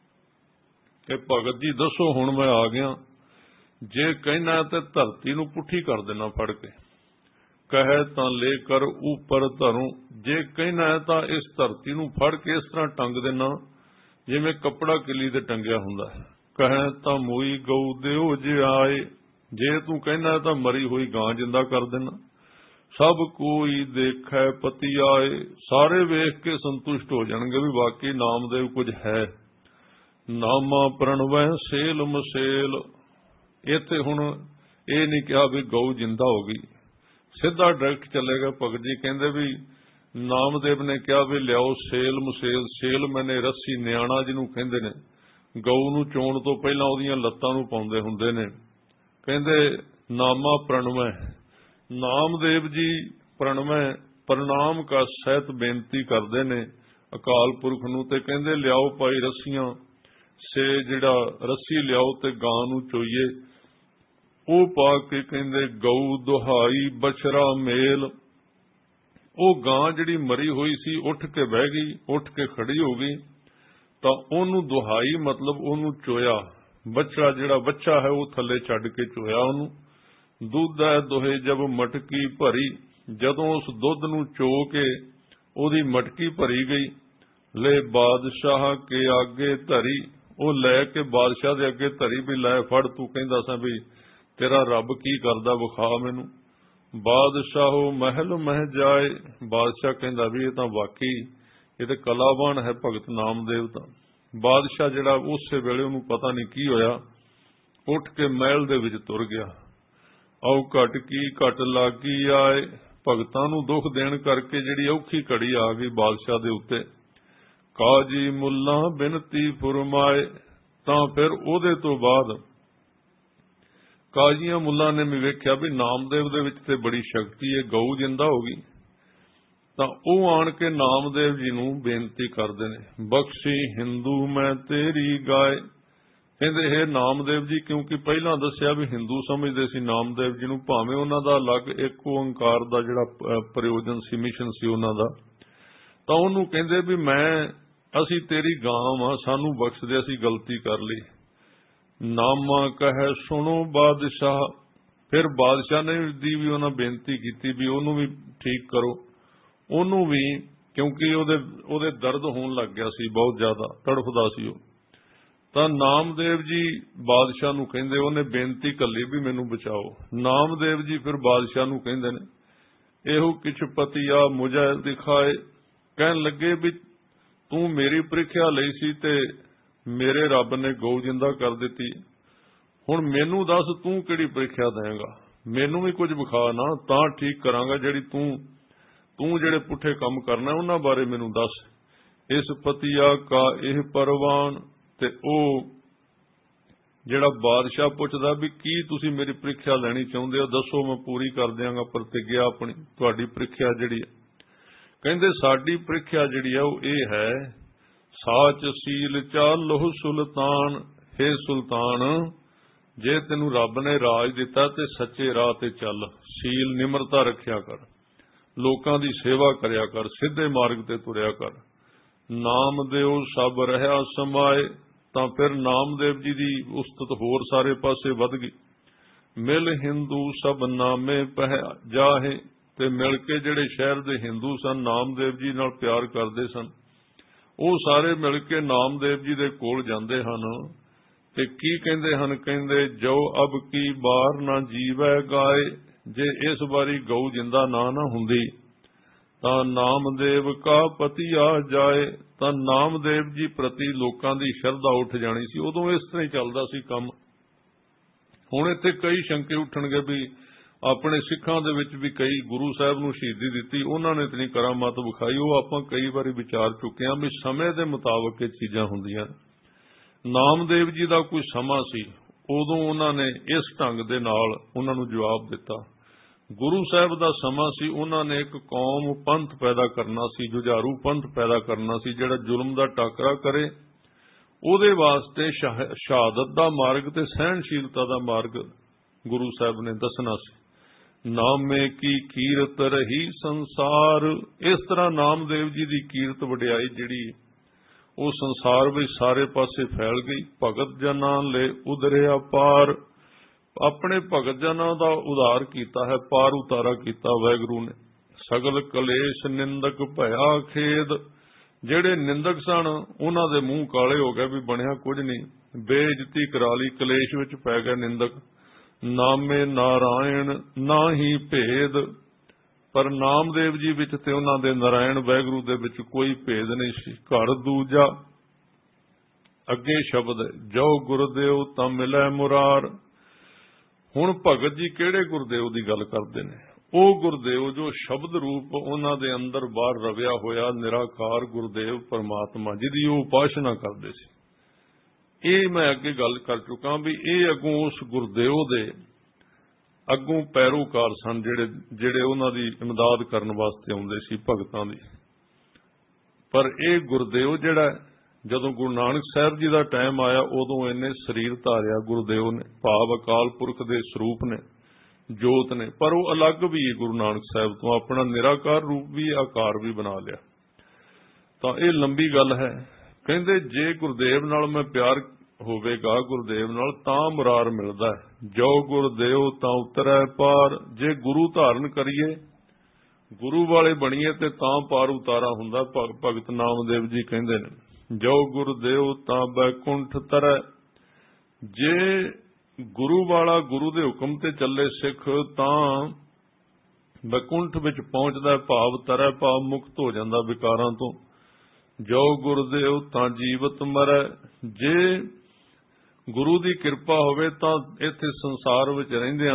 ਕਿ ਭਗਤ ਜੀ ਦੱਸੋ ਹੁਣ ਮੈਂ ਆ ਗਿਆ, ਜੇ ਕਹਿਣਾ ਤੇ ਧਰਤੀ ਨੂੰ ਪੁੱਠੀ ਕਰ ਦੇਣਾ ਫੜ ਕੇ। ਕਹੈ ਤਾਂ ਲੈ ਕਰ ਉੱਪਰ ਧਰੂ, ਜੇ ਕਹਿਣਾ ਤਾਂ ਇਸ ਧਰਤੀ ਨੂੰ ਫੜ ਕੇ ਇਸ ਤਰ੍ਹਾਂ ਟੰਗ ਦੇਣਾ ਜਿਵੇਂ ਕੱਪੜਾ ਕਿੱਲੀ ਤੇ ਟੰਗਿਆ ਹੁੰਦਾ ਹੈ। ਕਹੈ ਤਾਂ ਮੋਈ ਗਊ ਦਿਓ ਜੇ ਆਏ, ਜੇ ਤੂੰ ਕਹਿਣਾ ਤਾਂ ਮਰੀ ਹੋਈ ਗਾਂ ਜਿੰਦਾ ਕਰ ਦੇਣਾ। ਸਭ ਕੋਈ ਦੇਖੈ ਪਤੀ ਆਏ, ਸਾਰੇ ਵੇਖ ਕੇ ਸੰਤੁਸ਼ਟ ਹੋ ਜਾਣਗੇ ਵੀ ਵਾਕਈ ਨਾਮਦੇਵ ਕੁਝ ਹੈ। ਨਾਮਾ ਪ੍ਰਣਵੈ ਸੇਲ ਮਸੇਲ, ਇੱਥੇ ਹੁਣ ਇਹ ਨਹੀਂ ਕਿਹਾ ਵੀ ਗਊ ਜਿੰਦਾ ਹੋ ਗਈ, ਸਿੱਧਾ ਡਾਇਰੈਕਟ ਚੱਲੇਗਾ। ਭਗਤ ਜੀ ਕਹਿੰਦੇ ਵੀ ਨਾਮਦੇਵ ਨੇ ਕਿਹਾ ਵੀ ਲਿਆਓ ਸੇਲ ਮਸੇਲ, ਸੇਲ ਮੈਨੇ ਰੱਸੀ, ਨਿਆਣਾ ਜਿਹਨੂੰ ਕਹਿੰਦੇ ਨੇ, ਗਊ ਨੂੰ ਚੋਣ ਤੋਂ ਪਹਿਲਾਂ ਉਹਦੀਆਂ ਲੱਤਾਂ ਨੂੰ ਪਾਉਂਦੇ ਹੁੰਦੇ ਨੇ। ਕਹਿੰਦੇ ਨਾਮਾ ਪ੍ਰਣਵੈ, ਨਾਮਦੇਵ ਜੀ ਪ੍ਰਣਵੈ ਪ੍ਰਣਾਮ ਕਾ ਸਹਿਤ ਬੇਨਤੀ ਕਰਦੇ ਨੇ ਅਕਾਲ ਪੁਰਖ ਨੂੰ, ਤੇ ਕਹਿੰਦੇ ਲਿਆਓ ਭਾਈ ਰੱਸੀਆਂ, ਸੇ ਜਿਹੜਾ ਰੱਸੀ ਲਿਆਓ ਤੇ ਗਾਂ ਨੂੰ ਚੋਈਏ। ਉਹ ਪਾ ਕੇ ਕਹਿੰਦੇ ਗਊ ਦੁਹਾਈ ਬਛਰਾ ਮੇਲ, ਉਹ ਗਾਂ ਜਿਹੜੀ ਮਰੀ ਹੋਈ ਸੀ ਉੱਠ ਕੇ ਬਹਿ ਗਈ, ਉੱਠ ਕੇ ਖੜੀ ਹੋ ਗਈ, ਤਾਂ ਉਹਨੂੰ ਦੁਹਾਈ ਮਤਲਬ ਉਹਨੂੰ ਚੋਇਆ। ਬੱਚਾ ਜਿਹੜਾ ਬੱਚਾ ਹੈ ਉਹ ਥੱਲੇ ਛੱਡ ਕੇ ਚੋਇਆ ਉਹਨੂੰ। ਦੁੱਧ ਹੈ ਦੋਹੇ ਜਬ ਮਟਕੀ ਭਰੀ, ਜਦੋਂ ਉਸ ਦੁੱਧ ਨੂੰ ਚੋ ਕੇ ਉਹਦੀ ਮਟਕੀ ਭਰੀ ਗਈ। ਲੈ ਬਾਦਸ਼ਾਹ ਕੇ ਆਗੇ ਧਰੀ, ਉਹ ਲੈ ਕੇ ਬਾਦਸ਼ਾਹ ਦੇ ਅੱਗੇ ਧਰੀ ਵੀ ਲੈ ਫੜ, ਤੂੰ ਕਹਿੰਦਾ ਸਾਂ ਵੀ ਤੇਰਾ ਰੱਬ ਕੀ ਕਰਦਾ ਵਿਖਾ ਮੈਨੂੰ। ਬਾਦਸ਼ਾਹੋ ਮਹਿਲ ਮਹਿ ਜਾਏ, ਬਾਦਸ਼ਾਹ ਕਹਿੰਦਾ ਵੀ ਇਹ ਤਾਂ ਵਾਕਈ ਇਹ ਤੇ ਕਲਾਵਾਨ ਹੈ ਭਗਤ ਨਾਮਦੇਵ ਤਾਂ। ਬਾਦਸ਼ਾਹ ਜਿਹੜਾ ਉਸੇ ਵੇਲੇ ਉਹਨੂੰ ਪਤਾ ਨਹੀਂ ਕੀ ਹੋਇਆ, ਉੱਠ ਕੇ ਮਹਿਲ ਦੇ ਵਿੱਚ ਤੁਰ ਗਿਆ। ਆਉ ਘਟ ਕੀ ਘਟ ਲਾਗੀ ਆਏ, ਭਗਤਾਂ ਨੂੰ ਦੁੱਖ ਦੇਣ ਕਰਕੇ ਜਿਹੜੀ ਔਖੀ ਘੜੀ ਆ ਗਈ ਬਾਦਸ਼ਾਹ ਦੇ ਉੱਤੇ। ਕਾਜੀ ਮੁੱਲਾ ਬਿਨਤੀ ਫੁਰਮਾਏ, ਤਾਂ ਫਿਰ ਉਹਦੇ ਤੋਂ ਬਾਅਦ ਕਾਜ਼ੀਆਂ ਮੁੱਲਾਂ ਨੇ ਵੀ ਵੇਖਿਆ ਵੀ ਨਾਮਦੇਵ ਦੇ ਵਿੱਚ ਤੇ ਬੜੀ ਸ਼ਕਤੀ ਹੈ, ਗਊ ਜਿੰਦਾ ਹੋ ਗਈ, ਤਾਂ ਉਹ ਆਣ ਕੇ ਨਾਮਦੇਵ ਜੀ ਨੂੰ ਬੇਨਤੀ ਕਰਦੇ ਨੇ, ਬਖਸ਼ੀ ਹਿੰਦੂ ਮੈਂ ਤੇਰੀ ਗਾਏ। ਕਹਿੰਦੇ ਇਹ ਨਾਮਦੇਵ ਜੀ, ਕਿਉਂਕਿ ਪਹਿਲਾਂ ਦੱਸਿਆ ਵੀ ਹਿੰਦੂ ਸਮਝਦੇ ਸੀ ਨਾਮਦੇਵ ਜੀ ਨੂੰ, ਭਾਵੇਂ ਉਹਨਾਂ ਦਾ ਅਲੱਗ ਇੱਕ ਓੰਕਾਰ ਦਾ ਜਿਹੜਾ ਪ੍ਰਯੋਜਨ ਸੀ, ਮਿਸ਼ਨ ਸੀ ਉਹਨਾਂ ਦਾ, ਤਾਂ ਉਹਨੂੰ ਕਹਿੰਦੇ ਵੀ ਮੈਂ ਅਸੀਂ ਤੇਰੀ ਗਾਂ ਵਾਂ, ਸਾਨੂੰ ਬਖਸ਼ ਦੇ, ਅਸੀਂ ਗਲਤੀ ਕਰ ਲਈ। ਨਾਮਾ ਕਹੈ ਸੁਣੋ ਬਾਦਸ਼ਾਹ, ਫਿਰ ਬਾਦਸ਼ਾਹ ਨੇ ਦੀ ਵੀ ਉਹਨਾਂ ਬੇਨਤੀ ਕੀਤੀ ਵੀ ਉਹਨੂੰ ਵੀ ਠੀਕ ਕਰੋ, ਉਹਨੂੰ ਵੀ, ਕਿਉਂਕਿ ਉਹਦੇ ਉਹਦੇ ਦਰਦ ਹੋਣ ਲੱਗ ਗਿਆ ਸੀ, ਬਹੁਤ ਜ਼ਿਆਦਾ ਤੜਫਦਾ ਸੀ ਉਹ। ਤਾਂ ਨਾਮਦੇਵ ਜੀ ਬਾਦਸ਼ਾਹ ਨੂੰ ਕਹਿੰਦੇ, ਉਹਨੇ ਬੇਨਤੀ ਕੱਲੀ ਵੀ ਮੈਨੂੰ ਬਚਾਓ। ਨਾਮਦੇਵ ਜੀ ਫਿਰ ਬਾਦਸ਼ਾਹ ਨੂੰ ਕਹਿੰਦੇ ਨੇ ਇਹੋ ਕਿਛ ਪਤੀਆ ਮੁਝੈ ਦਿਖਾਏ, ਕਹਿਣ ਲੱਗੇ ਵੀ ਤੂੰ ਮੇਰੀ ਪ੍ਰੀਖਿਆ ਲਈ ਸੀ ਤੇ ਮੇਰੇ ਰੱਬ ਨੇ ਗਊ ਜਿੰਦਾ ਕਰ ਦਿੱਤੀ, ਹੁਣ ਮੈਨੂੰ ਦੱਸ ਤੂੰ ਕਿਹੜੀ ਪ੍ਰੀਖਿਆ ਦੇਂਗਾ, ਮੈਨੂੰ ਵੀ ਕੁਝ ਵਿਖਾ ਨਾ, ਤਾਂ ਠੀਕ ਕਰਾਂਗਾ। ਜਿਹੜੀ ਤੂੰ ਤੂੰ ਜਿਹੜੇ ਪੁੱਠੇ ਕੰਮ ਕਰਨਾ ਉਹਨਾਂ ਬਾਰੇ ਮੈਨੂੰ ਦੱਸ। ਇਸ ਪਤੀਆ ਕਾ ਇਹ ਪਰਵਾਨ, ਤੇ ਉਹ ਜਿਹੜਾ ਬਾਦਸ਼ਾਹ ਪੁੱਛਦਾ ਵੀ ਕੀ ਤੁਸੀਂ ਮੇਰੀ ਪ੍ਰੀਖਿਆ ਲੈਣੀ ਚਾਹੁੰਦੇ ਹੋ, ਦੱਸੋ ਮੈਂ ਪੂਰੀ ਕਰ ਦਿਆਂਗਾ ਪ੍ਰਤਿਗਿਆ ਆਪਣੀ, ਤੁਹਾਡੀ ਪ੍ਰੀਖਿਆ ਜਿਹੜੀ ਹੈ। ਕਹਿੰਦੇ ਸਾਡੀ ਪ੍ਰੀਖਿਆ ਜਿਹੜੀ ਹੈ ਉਹ ਇਹ ਹੈ, ਸਾਚ ਸੀਲ ਚਾਲੋ ਸੁਲਤਾਨ, ਹੇ ਸੁਲਤਾਨ ਜੇ ਤੈਨੂੰ ਰੱਬ ਨੇ ਰਾਜ ਦਿੱਤਾ ਤੇ ਸੱਚੇ ਰਾਹ ਤੇ ਚੱਲ, ਸੀਲ ਨਿਮਰਤਾ ਰੱਖਿਆ ਕਰ, ਲੋਕਾਂ ਦੀ ਸੇਵਾ ਕਰਿਆ ਕਰ, ਸਿੱਧੇ ਮਾਰਗ ਤੇ ਤੁਰਿਆ ਕਰ। ਨਾਮਦੇਵ ਸਭ ਰਹਾ ਸਮਾਏ, ਤਾਂ ਫਿਰ ਨਾਮਦੇਵ ਜੀ ਦੀ ਉਸਤਤ ਹੋਰ ਸਾਰੇ ਪਾਸੇ ਵੱਧ ਗਈ। ਮਿਲ ਹਿੰਦੂ ਸਭ ਨਾਮੇ ਪਹਿ ਜਾਹੇ, ਤੇ ਮਿਲ ਕੇ ਜਿਹੜੇ ਸ਼ਹਿਰ ਦੇ ਹਿੰਦੂ ਸਨ ਨਾਮਦੇਵ ਜੀ ਨਾਲ ਪਿਆਰ ਕਰਦੇ ਸਨ, ਉਹ ਸਾਰੇ ਮਿਲ ਕੇ ਨਾਮਦੇਵ ਜੀ ਦੇ ਕੋਲ ਜਾਂਦੇ ਹਨ ਤੇ ਕੀ ਕਹਿੰਦੇ ਹਨ, ਕਹਿੰਦੇ ਜੋ ਅਬ ਕੀ ਬਾਰ ਨਾ ਜੀਵੈ ਗਾਏ, ਜੇ ਇਸ ਵਾਰੀ ਗਊ ਜਿੰਦਾ ਨਾ ਨਾ ਹੁੰਦੀ ਤਾਂ ਨਾਮਦੇਵ ਕਾ ਪਤੀ ਆ ਜਾਏ, ਤਾਂ ਨਾਮਦੇਵ ਜੀ ਪ੍ਰਤੀ ਲੋਕਾਂ ਦੀ ਸ਼ਰਧਾ ਉੱਠ ਜਾਣੀ ਸੀ। ਉਦੋਂ ਇਸ ਤਰ੍ਹਾਂ ਹੀ ਚੱਲਦਾ ਸੀ ਕੰਮ। ਹੁਣ ਇੱਥੇ ਕਈ ਸ਼ੰਕੇ ਉੱਠਣਗੇ ਵੀ ਆਪਣੇ ਸਿੱਖਾਂ ਦੇ ਵਿੱਚ ਵੀ ਕਈ ਗੁਰੂ ਸਾਹਿਬ ਨੂੰ ਸ਼ਹੀਦੀ ਦਿੱਤੀ, ਉਹਨਾਂ ਨੇ ਇਤਨੀ ਕਰਾਮਾਤ ਵਿਖਾਈ। ਉਹ ਆਪਾਂ ਕਈ ਵਾਰੀ ਵਿਚਾਰ ਚੁੱਕੇ ਹਾਂ ਵੀ ਸਮੇਂ ਦੇ ਮੁਤਾਬਕ ਇਹ ਚੀਜ਼ਾਂ ਹੁੰਦੀਆਂ। ਨਾਮਦੇਵ ਜੀ ਦਾ ਕੋਈ ਸਮਾਂ ਸੀ, ਉਦੋਂ ਉਹਨਾਂ ਨੇ ਇਸ ਢੰਗ ਦੇ ਨਾਲ ਉਹਨਾਂ ਨੂੰ ਜਵਾਬ ਦਿੱਤਾ। ਗੁਰੂ ਸਾਹਿਬ ਦਾ ਸਮਾਂ ਸੀ, ਉਹਨਾਂ ਨੇ ਇੱਕ ਕੌਮ ਪੰਥ ਪੈਦਾ ਕਰਨਾ ਸੀ, ਜੁਝਾਰੂ ਪੰਥ ਪੈਦਾ ਕਰਨਾ ਸੀ ਜਿਹੜਾ ਜ਼ੁਲਮ ਦਾ ਟਾਕਰਾ ਕਰੇ। ਉਹਦੇ ਵਾਸਤੇ ਸ਼ਹਾਦਤ ਦਾ ਮਾਰਗ ਤੇ ਸਹਿਣਸ਼ੀਲਤਾ ਦਾ ਮਾਰਗ ਗੁਰੂ ਸਾਹਿਬ ਨੇ ਦੱਸਣਾ ਸੀ। ਨਾਮੇ ਕੀ ਕੀਰਤ ਰਹੀ ਸੰਸਾਰ, ਇਸ ਤਰ੍ਹਾਂ ਨਾਮਦੇਵ ਜੀ ਦੀ ਕੀਰਤ ਵਡਿਆਈ ਜਿਹੜੀ ਉਹ ਸੰਸਾਰ ਵਿੱਚ ਸਾਰੇ ਪਾਸੇ ਫੈਲ ਗਈ। ਭਗਤ ਜਨਾਂ ਲੈ ਉਧਰਿਆ ਪਾਰ, ਆਪਣੇ ਭਗਤ ਜਨਾਂ ਦਾ ਉਧਾਰ ਕੀਤਾ ਹੈ, ਪਾਰ ਉਤਾਰਾ ਕੀਤਾ ਵਾਹਿਗੁਰੂ ਨੇ। ਸਗਲ ਕਲੇਸ਼ ਨਿੰਦਕ ਭਇਆ ਖੇਦ, ਜਿਹੜੇ ਨਿੰਦਕ ਸਨ ਉਹਨਾਂ ਦੇ ਮੂੰਹ ਕਾਲੇ ਹੋ ਗਏ ਵੀ ਬਣਿਆ ਕੁਝ ਨਹੀਂ। ਬੇਇੱਜ਼ਤੀ ਕਰਾ ਲਈ, ਕਲੇਸ਼ ਵਿੱਚ ਪੈ ਗਏ ਨਿੰਦਕ। ਨਾਮੇ ਨਾਰਾਇਣ ਨਾਹੀ ਭੇਦ, ਪਰ ਨਾਮਦੇਵ ਜੀ ਵਿੱਚ ਤੇ ਉਹਨਾਂ ਦੇ ਨਾਰਾਇਣ ਵਾਹਿਗੁਰੂ ਦੇ ਵਿੱਚ ਕੋਈ ਭੇਦ ਨਹੀਂ ਸੀ। ਘਰ ਦੂਜਾ ਅੱਗੇ ਸ਼ਬਦ ਜੋ ਗੁਰਦੇਵ ਤਾਂ ਮਿਲੈ ਮੁਰਾਰ। ਹੁਣ ਭਗਤ ਜੀ ਕਿਹੜੇ ਗੁਰਦੇਵ ਦੀ ਗੱਲ ਕਰਦੇ ਨੇ? ਉਹ ਗੁਰਦੇਵ ਜੋ ਸ਼ਬਦ ਰੂਪ ਉਹਨਾਂ ਦੇ ਅੰਦਰ ਬਾਹਰ ਰਵਿਆ ਹੋਇਆ ਨਿਰਾਕਾਰ ਗੁਰਦੇਵ ਪਰਮਾਤਮਾ ਜਿਹਦੀ ਉਹ ਉਪਾਸਨਾ ਕਰਦੇ ਸੀ। ਇਹ ਮੈਂ ਅੱਗੇ ਗੱਲ ਕਰ ਚੁੱਕਾ ਵੀ ਇਹ ਅੱਗੋਂ ਉਸ ਗੁਰਦੇਵ ਦੇ ਅੱਗੋਂ ਪੈਰੋਕਾਰ ਸਨ ਜਿਹੜੇ ਜਿਹੜੇ ਉਹਨਾਂ ਦੀ ਇਮਦਾਦ ਕਰਨ ਵਾਸਤੇ ਆਉਂਦੇ ਸੀ ਭਗਤਾਂ ਦੀ। ਪਰ ਇਹ ਗੁਰਦੇਵ ਜਿਹੜਾ ਜਦੋਂ ਗੁਰੂ ਨਾਨਕ ਸਾਹਿਬ ਜੀ ਦਾ ਟਾਈਮ ਆਇਆ ਉਦੋਂ ਇਹਨੇ ਸਰੀਰ ਧਾਰਿਆ ਗੁਰਦੇਵ ਨੇ, ਭਾਵ ਅਕਾਲ ਪੁਰਖ ਦੇ ਸਰੂਪ ਨੇ, ਜੋਤ ਨੇ। ਪਰ ਉਹ ਅਲੱਗ ਵੀ ਹੈ ਗੁਰੂ ਨਾਨਕ ਸਾਹਿਬ ਤੋਂ, ਆਪਣਾ ਨਿਰਾਕਾਰ ਰੂਪ ਵੀ ਆਕਾਰ ਵੀ ਬਣਾ ਲਿਆ। ਤਾਂ ਇਹ ਲੰਬੀ ਗੱਲ ਹੈ। ਕਹਿੰਦੇ ਜੇ ਗੁਰਦੇਵ ਨਾਲ ਮੈਂ ਪਿਆਰ ਹੋਵੇਗਾ ਗੁਰਦੇਵ ਨਾਲ ਤਾਂ ਮੁਰਾਰ ਮਿਲਦਾ ਹੈ। ਜੋ ਗੁਰਦੇਵ ਤਾਂ ਉਤਰੈ ਪਾਰ, ਜੇ ਗੁਰੂ ਧਾਰਨ ਕਰੀਏ ਗੁਰੂ ਵਾਲੇ ਬਣੀਏ ਤੇ ਤਾਂ ਪਾਰ ਉਤਾਰਾ ਹੁੰਦਾ। ਭਗਤ ਨਾਮਦੇਵ ਜੀ ਕਹਿੰਦੇ ਨੇ ਜੋ ਗੁਰਦੇਵ ਤਾਂ ਬੈਕੁੰਠ ਤਰੈ, ਜੇ ਗੁਰੂ ਵਾਲਾ ਗੁਰੂ ਦੇ ਹੁਕਮ ਤੇ ਚੱਲੇ ਸਿੱਖ ਤਾਂ ਬੈਕੁੰਠ ਵਿੱਚ ਪਹੁੰਚਦਾ, ਭਾਵ ਤਰੈ ਭਾਵ ਮੁਕਤ ਹੋ ਜਾਂਦਾ ਵਿਕਾਰਾਂ ਤੋਂ। ਜੋ ਗੁਰਦੇਵ ਤਾਂ ਜੀਵਤ ਮਰੈ, ਜੇ ਗੁਰੂ ਦੀ ਕਿਰਪਾ ਹੋਵੇ ਤਾਂ ਇੱਥੇ ਸੰਸਾਰ ਵਿੱਚ ਰਹਿੰਦਿਆਂ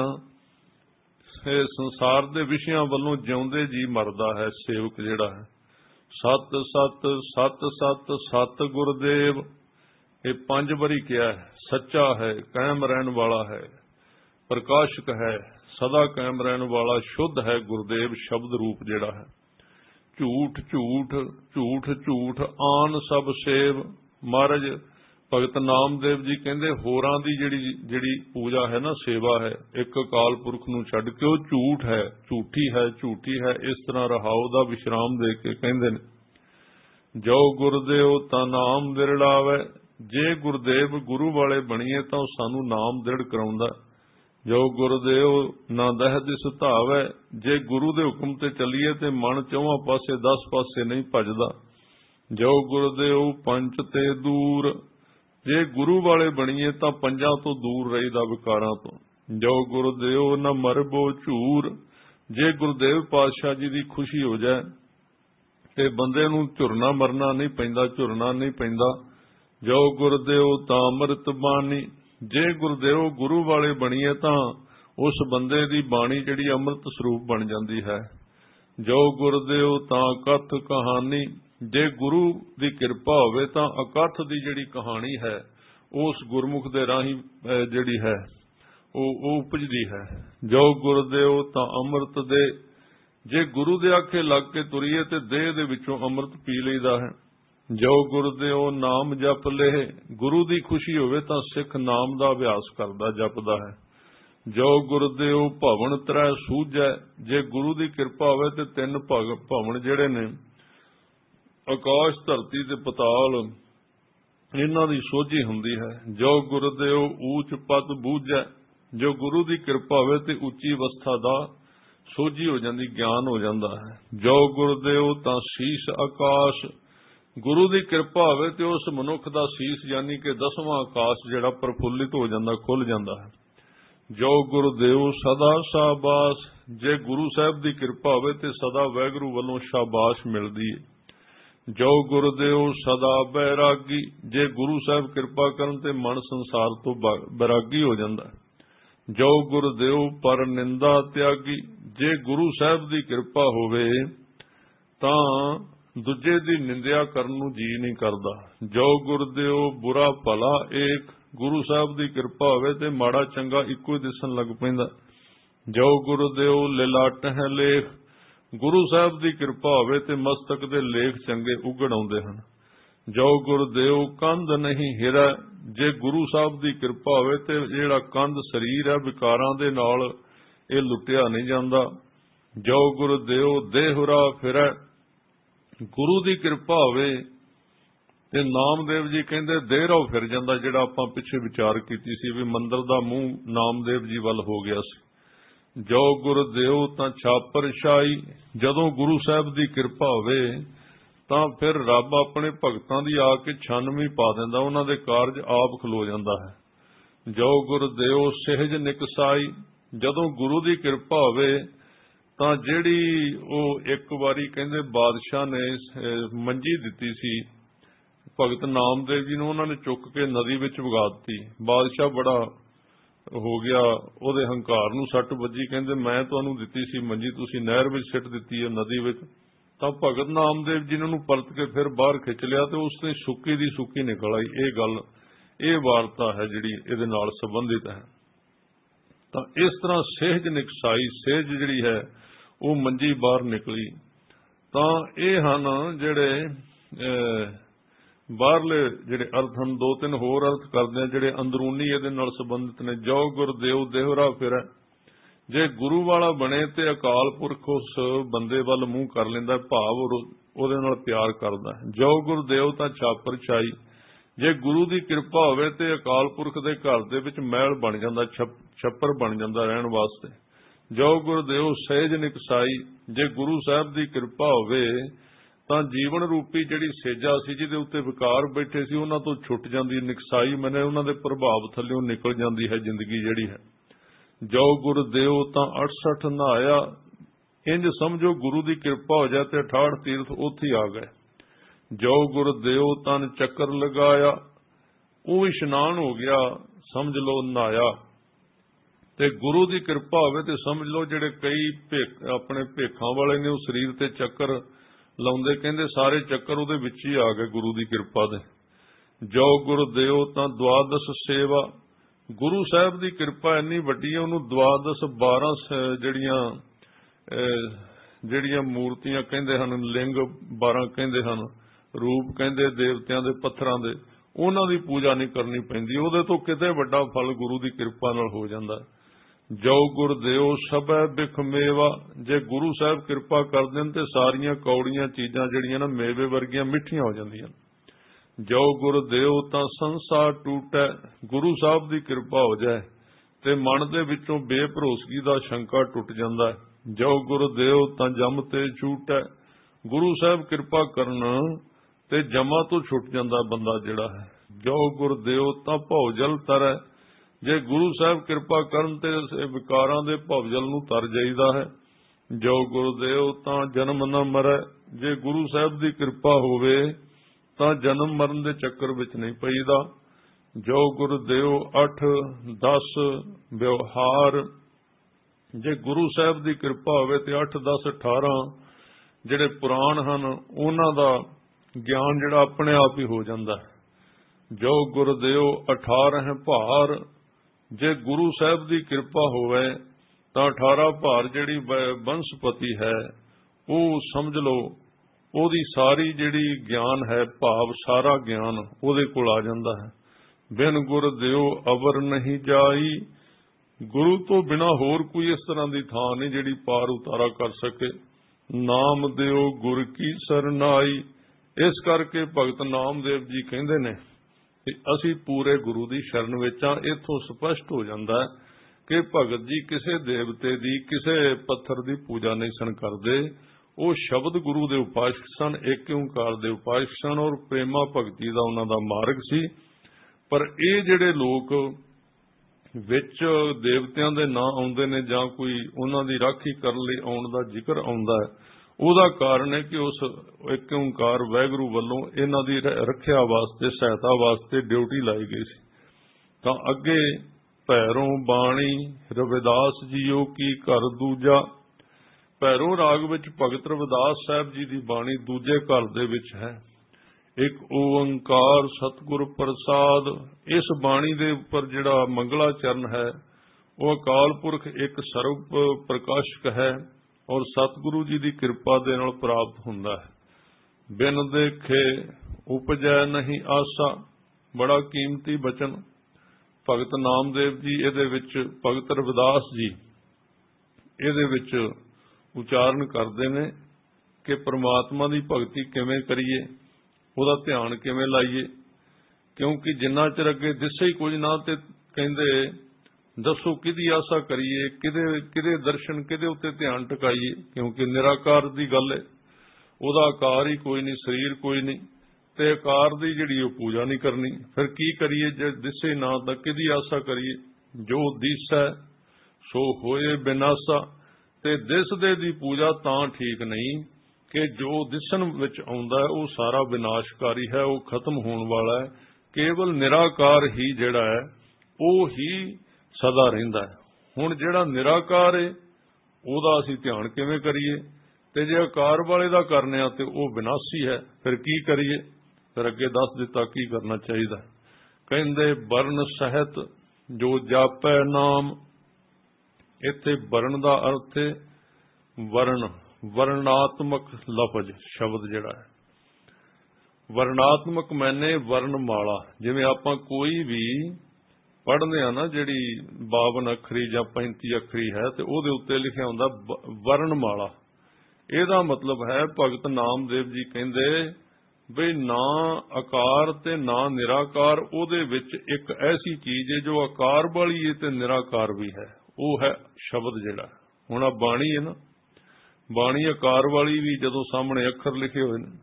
ਇਹ ਸੰਸਾਰ ਦੇ ਵਿਸ਼ਿਆਂ ਵੱਲੋਂ ਜਿਉਂਦੇ ਜੀ ਮਰਦਾ ਹੈ ਸੇਵਕ ਜਿਹੜਾ ਹੈ। ਸਤ ਸਤ ਸਤ ਸਤ ਸਤ ਗੁਰਦੇਵ, ਇਹ ਪੰਜ ਵਾਰੀ ਕਿਹਾ ਹੈ। ਸੱਚਾ ਹੈ, ਕਾਇਮ ਰਹਿਣ ਵਾਲਾ ਹੈ, ਪ੍ਰਕਾਸ਼ਕ ਹੈ, ਸਦਾ ਕਾਇਮ ਰਹਿਣ ਵਾਲਾ, ਸ਼ੁੱਧ ਹੈ ਗੁਰਦੇਵ ਸ਼ਬਦ ਰੂਪ ਜਿਹੜਾ ਹੈ। ਝੂਠ ਝੂਠ ਝੂਠ ਝੂਠ ਆਨ ਸਭ ਸੇਵ। ਮਹਾਰਾਜ ਭਗਤ ਨਾਮਦੇਵ ਜੀ ਕਹਿੰਦੇ ਹੋਰਾਂ ਦੀ ਜਿਹੜੀ ਜਿਹੜੀ ਪੂਜਾ ਹੈ ਨਾ, ਸੇਵਾ ਹੈ, ਇੱਕ ਅਕਾਲ ਪੁਰਖ ਨੂੰ ਛੱਡ ਕੇ ਉਹ ਝੂਠ ਹੈ, ਝੂਠੀ ਹੈ, ਝੂਠੀ ਹੈ। ਇਸ ਤਰ੍ਹਾਂ ਰਹਾਉ ਦਾ ਵਿਸ਼ਰਾਮ ਦੇ ਕੇ ਕਹਿੰਦੇ ਨੇ ਜੋ ਗੁਰਦੇਵ ਤਾਂ ਨਾਮ ਦਿਰੜਾਵੇ, ਜੇ ਗੁਰਦੇਵ ਗੁਰੂ ਵਾਲੇ ਬਣੀਏ ਤਾਂ ਉਹ ਸਾਨੂੰ ਨਾਮ ਦ੍ਰਿੜ ਕਰਾਉਂਦਾ। ਜੋ ਗੁਰਦੇਵ ਨਾ ਦਹਿ ਦਿਸ ਧਾਵੈ, ਜੇ ਗੁਰੂ ਦੇ ਹੁਕਮ ਤੇ ਚੱਲੀਏ ਤੇ ਮਨ ਚੌਹਾਂ ਪਾਸੇ ਦਸ ਪਾਸੇ ਨਹੀਂ ਭੱਜਦਾ। ਜੋ ਗੁਰਦੇਵ ਪੰਚ ਤੇ ਦੂਰ, ਜੇ ਗੁਰੂ ਵਾਲੇ ਬਣੀਏ ਤਾਂ ਪੰਜਾਂ ਤੋਂ ਦੂਰ ਰਹੀਦਾ ਵਿਕਾਰਾਂ ਤੋਂ। ਜੋ ਗੁਰਦੇਵ ਨਾ ਮਰਬੋ ਝੂਰ, ਜੇ ਗੁਰਦੇਵ ਪਾਤਸ਼ਾਹ ਜੀ ਦੀ ਖੁਸ਼ੀ ਹੋ ਜਾਏ ਤੇ ਬੰਦੇ ਨੂੰ ਝੁਰਨਾ ਮਰਨਾ ਨਹੀਂ ਪੈਂਦਾ, ਝੁਰਨਾ ਨਹੀਂ ਪੈਂਦਾ। ਜੋ ਗੁਰਦੇਵ ਤਾਂ ਅੰਮ੍ਰਿਤ ਬਾਣੀ, ਜੇ ਗੁਰਦੇਵ ਗੁਰੂ ਵਾਲੇ ਬਣੀਏ ਤਾਂ ਉਸ ਬੰਦੇ ਦੀ ਬਾਣੀ ਜਿਹੜੀ ਅੰਮ੍ਰਿਤ ਸਰੂਪ ਬਣ ਜਾਂਦੀ ਹੈ। ਜੋ ਗੁਰਦੇਵ ਤਾਂ ਕਥ ਕਹਾਣੀ, ਜੇ ਗੁਰੂ ਦੀ ਕਿਰਪਾ ਹੋਵੇ ਤਾਂ ਅਕਥ ਦੀ ਜਿਹੜੀ ਕਹਾਣੀ ਹੈ ਉਸ ਗੁਰਮੁਖ ਦੇ ਰਾਹੀਂ ਜਿਹੜੀ ਹੈ ਉਹ ਉਹ ਉਪਜਦੀ ਹੈ। ਜੋ ਗੁਰਦੇਵ ਤਾਂ ਅੰਮ੍ਰਿਤ ਦੇ, ਜੇ ਗੁਰੂ ਦੇ ਆਖੇ ਲੱਗ ਕੇ ਤੁਰੀਏ ਤੇ ਦੇਹ ਦੇ ਵਿੱਚੋਂ ਅੰਮ੍ਰਿਤ ਪੀ ਲਈਦਾ ਹੈ। ਜੋ ਗੁਰਦੇਵ ਨਾਮ ਜਪ ਲਏ, ਗੁਰੂ ਦੀ ਖੁਸ਼ੀ ਹੋਵੇ ਤਾਂ ਸਿੱਖ ਨਾਮ ਦਾ ਅਭਿਆਸ ਕਰਦਾ, ਜਪਦਾ ਹੈ। ਜੋ ਗੁਰਦੇਵ ਭਵਨ ਤਰੈ ਸੂਝੈ, ਜੇ ਗੁਰੂ ਦੀ ਕਿਰਪਾ ਹੋਵੇ ਤੇ ਤਿੰਨ ਭਵਨ ਜਿਹੜੇ ਨੇ ਆਕਾਸ਼ ਧਰਤੀ ਤੇ ਪਤਾਲ ਇਹਨਾਂ ਦੀ ਸੋਝੀ ਹੁੰਦੀ ਹੈ। ਜੋ ਗੁਰਦੇਵ ਊਚ ਪਦ ਬੂਝੈ, ਜੋ ਗੁਰੂ ਦੀ ਕਿਰਪਾ ਹੋਵੇ ਤੇ ਉੱਚੀ ਅਵਸਥਾ ਦਾ ਸੋਝੀ ਹੋ ਜਾਂਦੀ, ਗਿਆਨ ਹੋ ਜਾਂਦਾ ਹੈ। ਜੋ ਗੁਰਦੇਵ ਤਾਂ ਸੀਸ ਆਕਾਸ਼, ਗੁਰੂ ਦੀ ਕਿਰਪਾ ਹੋਵੇ ਤੇ ਉਸ ਮਨੁੱਖ ਦਾ ਸੀਸ ਯਾਨੀ ਕਿ ਦਸਵਾਂ ਆਕਾਸ਼ ਜਿਹੜਾ ਪ੍ਰਫੁੱਲਿਤ ਹੋ ਜਾਂਦਾ, ਖੁੱਲ ਜਾਂਦਾ ਹੈ। ਜੋ ਗੁਰਦੇਵ ਸਦਾ ਸ਼ਾਬਾਸ਼, ਜੇ ਗੁਰੂ ਸਾਹਿਬ ਦੀ ਕਿਰਪਾ ਹੋਵੇ ਤੇ ਸਦਾ ਵਾਹਿਗੁਰੂ ਵੱਲੋਂ ਸ਼ਾਬਾਸ਼ ਮਿਲਦੀ ਹੈ। ਜੋ ਗੁਰਦੇਵ ਸਦਾ ਬੈਰਾਗੀ। ਜੇ ਗੁਰੂ ਸਾਹਿਬ ਕਿਰਪਾ ਕਰਨ ਤੇ ਮਨ ਸੰਸਾਰ ਤੋਂ ਬੈਰਾਗੀ ਹੋ ਜਾਂਦਾ। ਜੋ ਗੁਰਦੇਵ ਪਰ ਨਿੰਦਾ ਤਿਆਗੀ। ਜੇ ਗੁਰੂ ਸਾਹਿਬ ਦੀ ਕਿਰਪਾ ਹੋਵੇ ਤਾਂ ਦੂਜੇ ਦੀ ਨਿੰਦਿਆ ਕਰਨ ਨੂੰ ਜੀ ਨਹੀਂ ਕਰਦਾ। ਜੋ ਗੁਰਦੇਵ ਬੁਰਾ ਭਲਾ ਏਕ। ਗੁਰੂ ਸਾਹਿਬ ਦੀ ਕਿਰਪਾ ਹੋਵੇ ਤੇ ਮਾੜਾ ਚੰਗਾ ਇੱਕੋ ਹੀ ਦਿਸਣ ਲੱਗ ਪੈਂਦਾ। ਜੋ ਗੁਰਦੇਵ ਲਿਲਾਟ ਹੈ ਲੇਖ। ਗੁਰੂ ਸਾਹਿਬ ਦੀ ਕਿਰਪਾ ਹੋਵੇ ਤੇ ਮਸਤਕ ਦੇ ਲੇਖ ਚੰਗੇ ਉਗੜ ਆਉਂਦੇ ਹਨ। ਜੋ ਗੁਰਦੇਵ ਕੰਧ ਨਹੀਂ ਹਿਰਾ। ਜੇ ਗੁਰੂ ਸਾਹਿਬ ਦੀ ਕਿਰਪਾ ਹੋਵੇ ਤੇ ਜਿਹੜਾ ਕੰਧ ਸਰੀਰ ਹੈ ਵਿਕਾਰਾਂ ਦੇ ਨਾਲ ਇਹ ਲੁੱਟਿਆ ਨਹੀਂ ਜਾਂਦਾ। ਜੋ ਗੁਰਦੇਵ ਦੇਹੁਰਾ ਫਿਰੈ। ਗੁਰੂ ਦੀ ਕਿਰਪਾ ਹੋਵੇ ਤੇ ਨਾਮਦੇਵ ਜੀ ਕਹਿੰਦੇ ਦੇਹਰਾਓ ਫਿਰ ਜਾਂਦਾ। ਜਿਹੜਾ ਆਪਾਂ ਪਿੱਛੇ ਵਿਚਾਰ ਕੀਤੀ ਸੀ ਵੀ ਮੰਦਰ ਦਾ ਮੂੰਹ ਨਾਮਦੇਵ ਜੀ ਵੱਲ ਹੋ ਗਿਆ ਸੀ। ਜੋ ਗੁਰਦੇਵ ਤਾਂ ਛਾਪਰ ਛਾਈ। ਜਦੋਂ ਗੁਰੂ ਸਾਹਿਬ ਦੀ ਕਿਰਪਾ ਹੋਵੇ ਤਾਂ ਫਿਰ ਰੱਬ ਆਪਣੇ ਭਗਤਾਂ ਦੀ ਆ ਕੇ ਛਾਨਵੀਂ ਪਾ ਦਿੰਦਾ। ਉਹਨਾਂ ਦੇ ਕਾਰਜ ਆਪ ਖਲੋ ਜਾਂਦਾ ਹੈ। ਜੋ ਗੁਰਦੇਵ ਸਹਿਜ ਨਿਕਸਾਈ। ਜਦੋਂ ਗੁਰੂ ਦੀ ਕਿਰਪਾ ਹੋਵੇ ਤਾਂ ਜਿਹੜੀ ਉਹ ਇੱਕ ਵਾਰੀ ਕਹਿੰਦੇ ਬਾਦਸ਼ਾਹ ਨੇ ਮੰਜੀ ਦਿੱਤੀ ਸੀ ਭਗਤ ਨਾਮਦੇਵ ਜੀ ਨੂੰ, ਉਹਨਾਂ ਨੇ ਚੁੱਕ ਕੇ ਨਦੀ ਵਿੱਚ ਵਗਾ ਦਿੱਤੀ। ਬਾਦਸ਼ਾਹ ਬੜਾ ਹੋ ਗਿਆ, ਉਹਦੇ ਹੰਕਾਰ ਨੂੰ ਸੱਟ ਵੱਜੀ। ਕਹਿੰਦੇ ਮੈਂ ਤੁਹਾਨੂੰ ਦਿੱਤੀ ਸੀ ਮੰਜੀ, ਤੁਸੀਂ ਨਹਿਰ ਵਿੱਚ ਸਿੱਟ ਦਿੱਤੀ ਹੈ ਨਦੀ ਵਿੱਚ। ਤਾਂ ਭਗਤ ਨਾਮਦੇਵ ਜੀ ਨੇ ਉਹਨੂੰ ਪਲਟ ਕੇ ਫਿਰ ਬਾਹਰ ਖਿੱਚ ਲਿਆ ਤੇ ਉਸਨੇ ਸੁੱਕੀ ਦੀ ਸੁੱਕੀ ਨਿਕਲ ਆਈ। ਇਹ ਗੱਲ ਇਹ ਵਾਰਤਾ ਹੈ ਜਿਹੜੀ ਇਹਦੇ ਨਾਲ ਸੰਬੰਧਿਤ ਹੈ। ਤਾਂ ਇਸ ਤਰ੍ਹਾਂ ਸਹਿਜ ਨਿਕਸਾਈ, ਸਹਿਜ ਜਿਹੜੀ ਹੈ ਉਹ ਮੰਜੀ ਬਾਹਰ ਨਿਕਲੀ। ਤਾਂ ਇਹ ਹਨ ਜਿਹੜੇ ਬਾਹਰਲੇ ਜਿਹੜੇ ਅਰਥ ਹਨ। ਦੋ ਤਿੰਨ ਹੋਰ ਅਰਥ ਕਰਦੇ ਆ ਜਿਹੜੇ ਅੰਦਰੂਨੀ ਇਹਦੇ ਨਾਲ ਸੰਬੰਧਿਤ ਨੇ। ਜੋ ਗੁਰਦੇਵ ਦੇਹੁਰਾ ਫਿਰੈ। ਜੇ ਗੁਰੂ ਵਾਲਾ ਬਣੇ ਤੇ ਅਕਾਲ ਪੁਰਖ ਉਸ ਬੰਦੇ ਵੱਲ ਮੂੰਹ ਕਰ ਲੈਂਦਾ, ਭਾਵ ਉਹਦੇ ਨਾਲ ਪਿਆਰ ਕਰਦਾ। ਜੋ ਗੁਰਦੇਵ ਤਾਂ ਛਾਪਰ ਛਾਈ। ਜੇ ਗੁਰੂ ਦੀ ਕਿਰਪਾ ਹੋਵੇ ਤੇ ਅਕਾਲ ਪੁਰਖ ਦੇ ਘਰ ਦੇ ਵਿੱਚ ਮਹਿਲ ਬਣ ਜਾਂਦਾ, ਛੱਪਰ ਬਣ ਜਾਂਦਾ ਰਹਿਣ ਵਾਸਤੇ। ਜੋ ਗੁਰਦੇਵ ਸਹਿਜ ਨਿਕਸਾਈ। ਜੇ ਗੁਰੂ ਸਾਹਿਬ ਦੀ ਕਿਰਪਾ ਹੋਵੇ ਤਾਂ ਜੀਵਨ ਰੂਪੀ ਜਿਹੜੀ ਸੇਜਾ ਸੀ ਜਿਹਦੇ ਉੱਤੇ ਵਿਕਾਰ ਬੈਠੇ ਸੀ ਉਹਨਾਂ ਤੋਂ ਛੁੱਟ ਜਾਂਦੀ। ਨਿਕਸਾਈ ਮੈਨੇ ਉਹਨਾਂ ਦੇ ਪ੍ਰਭਾਵ ਥੱਲਿਓਂ ਨਿਕਲ ਜਾਂਦੀ ਹੈ ਜ਼ਿੰਦਗੀ ਜਿਹੜੀ ਹੈ। ਜੋ ਗੁਰਦੇਵ ਤਾਂ ਅਠਸਠ ਨਹਾਇਆ। ਇੰਜ ਸਮਝੋ ਗੁਰੂ ਦੀ ਕਿਰਪਾ ਹੋ ਜਾਏ ਤੇ ਅਠਾਹਠ ਤੀਰਥ ਉੱਥੇ ਆ ਗਏ। ਜੋ ਗੁਰਦੇਵ ਤਨ ਚੱਕਰ ਲਗਾਇਆ। ਉਹ ਇਸ਼ਨਾਨ ਹੋ ਗਿਆ, ਸਮਝ ਲਓ ਨਹਾਇਆ। ਤੇ ਗੁਰੂ ਦੀ ਕਿਰਪਾ ਹੋਵੇ ਤੇ ਸਮਝ ਲਓ ਜਿਹੜੇ ਕਈ ਭੇਖ ਆਪਣੇ ਭੇਖਾਂ ਵਾਲੇ ਨੇ ਉਹ ਸਰੀਰ ਤੇ ਚੱਕਰ ਲਾਉਂਦੇ, ਕਹਿੰਦੇ ਸਾਰੇ ਚੱਕਰ ਉਹਦੇ ਵਿੱਚ ਹੀ ਆ ਗਏ ਗੁਰੂ ਦੀ ਕਿਰਪਾ ਦੇ। ਜੋ ਗੁਰਦੇਵ ਤਾਂ ਦੁਆਦਸ ਸੇਵਾ। ਗੁਰੂ ਸਾਹਿਬ ਦੀ ਕਿਰਪਾ ਇੰਨੀ ਵੱਡੀ ਹੈ, ਉਹਨੂੰ ਦੁਆਦਸ ਬਾਰਾਂ ਜਿਹੜੀਆਂ ਜਿਹੜੀਆਂ ਮੂਰਤੀਆਂ ਕਹਿੰਦੇ ਹਨ, ਲਿੰਗ ਬਾਰਾਂ ਕਹਿੰਦੇ ਹਨ, ਰੂਪ ਕਹਿੰਦੇ ਦੇਵਤਿਆਂ ਦੇ ਪੱਥਰਾਂ ਦੇ, ਉਹਨਾਂ ਦੀ ਪੂਜਾ ਨਹੀਂ ਕਰਨੀ ਪੈਂਦੀ। ਉਹਦੇ ਤੋਂ ਕਿਤੇ ਵੱਡਾ ਫਲ ਗੁਰੂ ਦੀ ਕਿਰਪਾ ਨਾਲ ਹੋ ਜਾਂਦਾ। ਜੋ ਗੁਰਦੇਵ ਸਭੈ ਬਿਖ ਮੇਵਾ। ਜੇ ਗੁਰੂ ਸਾਹਿਬ ਕਿਰਪਾ ਕਰ ਦੇਣ ਤੇ ਸਾਰੀਆਂ ਕੌੜੀਆਂ ਚੀਜ਼ਾਂ ਜਿਹੜੀਆਂ ਨਾ ਮੇਵੇ ਵਰਗੀਆਂ ਮਿੱਠੀਆਂ ਹੋ ਜਾਂਦੀਆਂ। ਜੋ ਗੁਰਦੇਵ ਤਾਂ ਸੰਸਾਰ ਟੂਟੈ। ਗੁਰੂ ਸਾਹਿਬ ਦੀ ਕਿਰਪਾ ਹੋ ਜਾਏ ਤੇ ਮਨ ਦੇ ਵਿੱਚੋਂ ਬੇਭਰੋਸਗੀ ਦਾ ਸ਼ੰਕਾ ਟੁੱਟ ਜਾਂਦਾ ਹੈ। ਜੋ ਗੁਰਦੇਵ ਤਾਂ ਜਮ ਤੇ ਛੂਟੈ। ਗੁਰੂ ਸਾਹਿਬ ਕਿਰਪਾ ਕਰਨ ਤੇ ਜਮਾਂ ਤੋਂ ਛੁੱਟ ਜਾਂਦਾ ਬੰਦਾ ਜਿਹੜਾ ਹੈ। ਜੋ ਗੁਰਦੇਵ ਤਾਂ ਭਉਜਲ ਤਰੈ। ਜੇ ਗੁਰੂ ਸਾਹਿਬ ਕਿਰਪਾ ਕਰਨ ਤੇ ਵਿਕਾਰਾਂ ਦੇ ਭਵਜਲ ਨੂੰ ਤਰ ਜਾਈਦਾ ਹੈ। ਜੋ ਗੁਰਦੇਵ ਤਾਂ ਜਨਮ ਨਾ ਮਰੈ। ਜੇ ਗੁਰੂ ਸਾਹਿਬ ਦੀ ਕਿਰਪਾ ਹੋਵੇ ਤਾਂ ਜਨਮ ਮਰਨ ਦੇ ਚੱਕਰ ਵਿੱਚ ਨਹੀਂ ਪਈਦਾ। ਜੋ ਗੁਰਦੇਵ ਅੱਠ ਦਸ ਵਿਵਹਾਰ। ਜੇ ਗੁਰੂ ਸਾਹਿਬ ਦੀ ਕਿਰਪਾ ਹੋਵੇ ਤੇ ਅੱਠ ਦਸ ਅਠਾਰਾਂ ਜਿਹੜੇ ਪੁਰਾਣ ਹਨ ਉਹਨਾਂ ਦਾ ਗਿਆਨ ਜਿਹੜਾ ਆਪਣੇ ਆਪ ਹੀ ਹੋ ਜਾਂਦਾ। ਜੋ ਗੁਰਦੇਵ ਅਠਾਰਹ ਭਾਰ। ਜੇ ਗੁਰੂ ਸਾਹਿਬ ਦੀ ਕਿਰਪਾ ਹੋਵੇ ਤਾਂ ਅਠਾਰਾਂ ਭਾਰ ਜਿਹੜੀ ਬੰਸਪਤੀ ਹੈ ਉਹ ਸਮਝ ਲਓ ਉਹਦੀ ਸਾਰੀ ਜਿਹੜੀ ਗਿਆਨ ਹੈ, ਭਾਵ ਸਾਰਾ ਗਿਆਨ ਉਹਦੇ ਕੋਲ ਆ ਜਾਂਦਾ ਹੈ। ਬਿਨ ਗੁਰਦੇਵ ਅਵਰ ਨਹੀਂ ਜਾਈ। ਗੁਰੂ ਤੋਂ ਬਿਨਾਂ ਹੋਰ ਕੋਈ ਇਸ ਤਰ੍ਹਾਂ ਦੀ ਥਾਂ ਨਹੀਂ ਜਿਹੜੀ ਪਾਰ ਉਤਾਰਾ ਕਰ ਸਕੇ। ਨਾਮ ਦਿਓ ਗੁਰ ਕੀ ਸਰਨਾਈ। ਇਸ ਕਰਕੇ ਭਗਤ ਨਾਮਦੇਵ ਜੀ ਕਹਿੰਦੇ ਨੇ ਕਿ ਅਸੀਂ ਪੂਰੇ ਗੁਰੂ ਦੀ ਸ਼ਰਨ ਵਿੱਚ ਹਾਂ। ਇੱਥੋਂ ਸਪਸ਼ਟ ਹੋ ਜਾਂਦਾ ਹੈ ਕਿ ਭਗਤ ਜੀ ਕਿਸੇ ਦੇਵਤੇ ਦੀ, ਕਿਸੇ ਪੱਥਰ ਦੀ ਪੂਜਾ ਨਹੀਂ ਸਨ ਕਰਦੇ। ਉਹ ਸ਼ਬਦ ਗੁਰੂ ਦੇ ਉਪਾਸਕ ਸਨ, ਏਕ ਓਂਕਾਰ ਦੇ ਉਪਾਸਕ ਸਨ ਔਰ ਪ੍ਰੇਮਾ ਭਗਤੀ ਦਾ ਉਹਨਾਂ ਦਾ ਮਾਰਗ ਸੀ। ਪਰ ਇਹ ਜਿਹੜੇ ਲੋਕ ਵਿੱਚ ਦੇਵਤਿਆਂ ਦੇ ਨਾਂ ਆਉਂਦੇ ਨੇ ਜਾਂ ਕੋਈ ਉਹਨਾਂ ਦੀ ਰਾਖੀ ਕਰਨ ਲਈ ਆਉਣ ਦਾ ਜ਼ਿਕਰ ਆਉਂਦਾ ਹੈ, ਉਹਦਾ ਕਾਰਨ ਹੈ ਕਿ ਉਸ ਇੱਕ ਓਂਕਾਰ ਵਾਹਿਗੁਰੂ ਵੱਲੋਂ ਇਹਨਾਂ ਦੀ ਰੱਖਿਆ ਵਾਸਤੇ, ਸਹਾਇਤਾ ਵਾਸਤੇ ਡਿਊਟੀ ਲਾਈ ਗਈ ਸੀ। ਤਾਂ ਅੱਗੇ ਭੈਰੋਂ ਬਾਣੀ ਰਵਿਦਾਸ ਜੀਓ ਕੀ ਘਰ ਦੂਜਾ, ਭੈਰੋਂ ਰਾਗ ਵਿੱਚ ਭਗਤ ਰਵਿਦਾਸ ਸਾਹਿਬ ਜੀ ਦੀ ਬਾਣੀ ਦੂਜੇ ਘਰ ਦੇ ਵਿੱਚ ਹੈ। ਇੱਕ ਓੰਕਾਰ ਸਤਿਗੁਰ ਪ੍ਰਸਾਦ, ਇਸ ਬਾਣੀ ਦੇ ਉੱਪਰ ਜਿਹੜਾ ਮੰਗਲਾ ਚਰਨ ਹੈ ਉਹ ਅਕਾਲ ਪੁਰਖ ਇੱਕ ਸਰਵ ਪ੍ਰਕਾਸ਼ਕ ਹੈ ਔਰ ਸਤਿਗੁਰੂ ਜੀ ਦੀ ਕਿਰਪਾ ਦੇ ਨਾਲ ਪ੍ਰਾਪਤ ਹੁੰਦਾ ਹੈ। ਬਿਨ ਦੇਖੇ ਉਪਜੈ ਨਹੀਂ ਆਸਾ, ਬੜਾ ਕੀਮਤੀ ਬਚਨ ਭਗਤ ਨਾਮਦੇਵ ਜੀ ਇਹਦੇ ਵਿੱਚ, ਭਗਤ ਰਵਿਦਾਸ ਜੀ ਇਹਦੇ ਵਿੱਚ ਉਚਾਰਨ ਕਰਦੇ ਨੇ ਕਿ ਪ੍ਰਮਾਤਮਾ ਦੀ ਭਗਤੀ ਕਿਵੇਂ ਕਰੀਏ, ਉਹਦਾ ਧਿਆਨ ਕਿਵੇਂ ਲਾਈਏ। ਕਿਉਂਕਿ ਜਿੰਨਾ ਚਿਰ ਅੱਗੇ ਦਿਸੇ ਹੀ ਕੁਝ ਨਾ, ਤੇ ਕਹਿੰਦੇ ਦੱਸੋ ਕਿਹਦੀ ਆਸਾ ਕਰੀਏ, ਕਿਹਦੇ ਕਿਹਦੇ ਦਰਸ਼ਨ, ਕਿਹਦੇ ਉੱਤੇ ਧਿਆਨ ਟਿਕਾਈਏ। ਕਿਉਂਕਿ ਨਿਰਾਕਾਰ ਦੀ ਗੱਲ ਹੈ, ਉਹਦਾ ਆਕਾਰ ਹੀ ਕੋਈ ਨਹੀਂ, ਸਰੀਰ ਕੋਈ ਨਹੀਂ, ਤੇ ਆਕਾਰ ਦੀ ਜਿਹੜੀ ਉਹ ਪੂਜਾ ਨਹੀਂ ਕਰਨੀ। ਫਿਰ ਕੀ ਕਰੀਏ ਜੇ ਦਿਸੇ ਨਾ, ਤਾਂ ਕਿਹਦੀ ਆਸਾ ਕਰੀਏ। ਜੋ ਦਿਸੈ ਸੋ ਹੋਏ ਬਿਨਾਸਾ, ਤੇ ਦਿਸਦੇ ਦੀ ਪੂਜਾ ਤਾਂ ਠੀਕ ਨਹੀਂ ਕਿ ਜੋ ਦਿਸਣ ਵਿੱਚ ਆਉਂਦਾ ਹੈ ਉਹ ਸਾਰਾ ਵਿਨਾਸ਼ਕਾਰੀ ਹੈ, ਉਹ ਖਤਮ ਹੋਣ ਵਾਲਾ ਹੈ। ਕੇਵਲ ਨਿਰਾਕਾਰ ਹੀ ਜਿਹੜਾ ਹੈ ਉਹ ਹੀ ਸਦਾ ਰਹਿੰਦਾ ਹੈ। ਹੁਣ ਜਿਹੜਾ ਨਿਰਾਕਾਰ ਹੈ ਉਹਦਾ ਅਸੀਂ ਧਿਆਨ ਕਿਵੇਂ ਕਰੀਏ, ਤੇ ਜੇ ਆਕਾਰ ਵਾਲੇ ਦਾ ਕਰਨੇ ਆ ਤੇ ਉਹ ਵਿਨਾਸ਼ੀ ਹੈ, ਫਿਰ ਕੀ ਕਰੀਏ। ਫਿਰ ਅੱਗੇ ਦੱਸ ਦਿੱਤਾ ਕੀ ਕਰਨਾ ਚਾਹੀਦਾ। ਕਹਿੰਦੇ ਵਰਨ ਸਹਿਤ ਜੋ ਜਾਪੈ ਨਾਮ, ਇੱਥੇ ਵਰਨ ਦਾ ਅਰਥ ਹੈ ਵਰਨ, ਵਰਣਾਤਮਕ ਲਫ਼ਜ਼ ਸ਼ਬਦ ਜਿਹੜਾ ਹੈ। ਵਰਣਾਤਮਕ ਮੈਨੇ ਵਰਣਮਾਲਾ, ਜਿਵੇਂ ਆਪਾਂ ਕੋਈ ਵੀ ਪੜ੍ਹਦੇ ਆ ਨਾ ਜਿਹੜੀ ਬਾਵਨ ਅੱਖਰੀ ਜਾਂ ਪੈਂਤੀ ਅੱਖਰੀ ਹੈ, ਤੇ ਉਹਦੇ ਉੱਤੇ ਲਿਖਿਆ ਹੁੰਦਾ ਵਰਣਮਾਲਾ। ਇਹਦਾ ਮਤਲਬ ਹੈ ਭਗਤ ਨਾਮਦੇਵ ਜੀ ਕਹਿੰਦੇ ਬਈ ਨਾ ਆਕਾਰ ਤੇ ਨਾ ਨਿਰਾਕਾਰ, ਉਹਦੇ ਵਿੱਚ ਇੱਕ ਐਸੀ ਚੀਜ਼ ਹੈ ਜੋ ਆਕਾਰ ਵਾਲੀ ਹੈ ਤੇ ਨਿਰਾਕਾਰ ਵੀ ਹੈ, ਉਹ ਹੈ ਸ਼ਬਦ ਜਿਹੜਾ। ਹੁਣ ਆ ਬਾਣੀ ਹੈ ਨਾ, ਬਾਣੀ ਆਕਾਰ ਵਾਲੀ ਵੀ ਜਦੋਂ ਸਾਹਮਣੇ ਅੱਖਰ ਲਿਖੇ ਹੋਏ ਨੇ,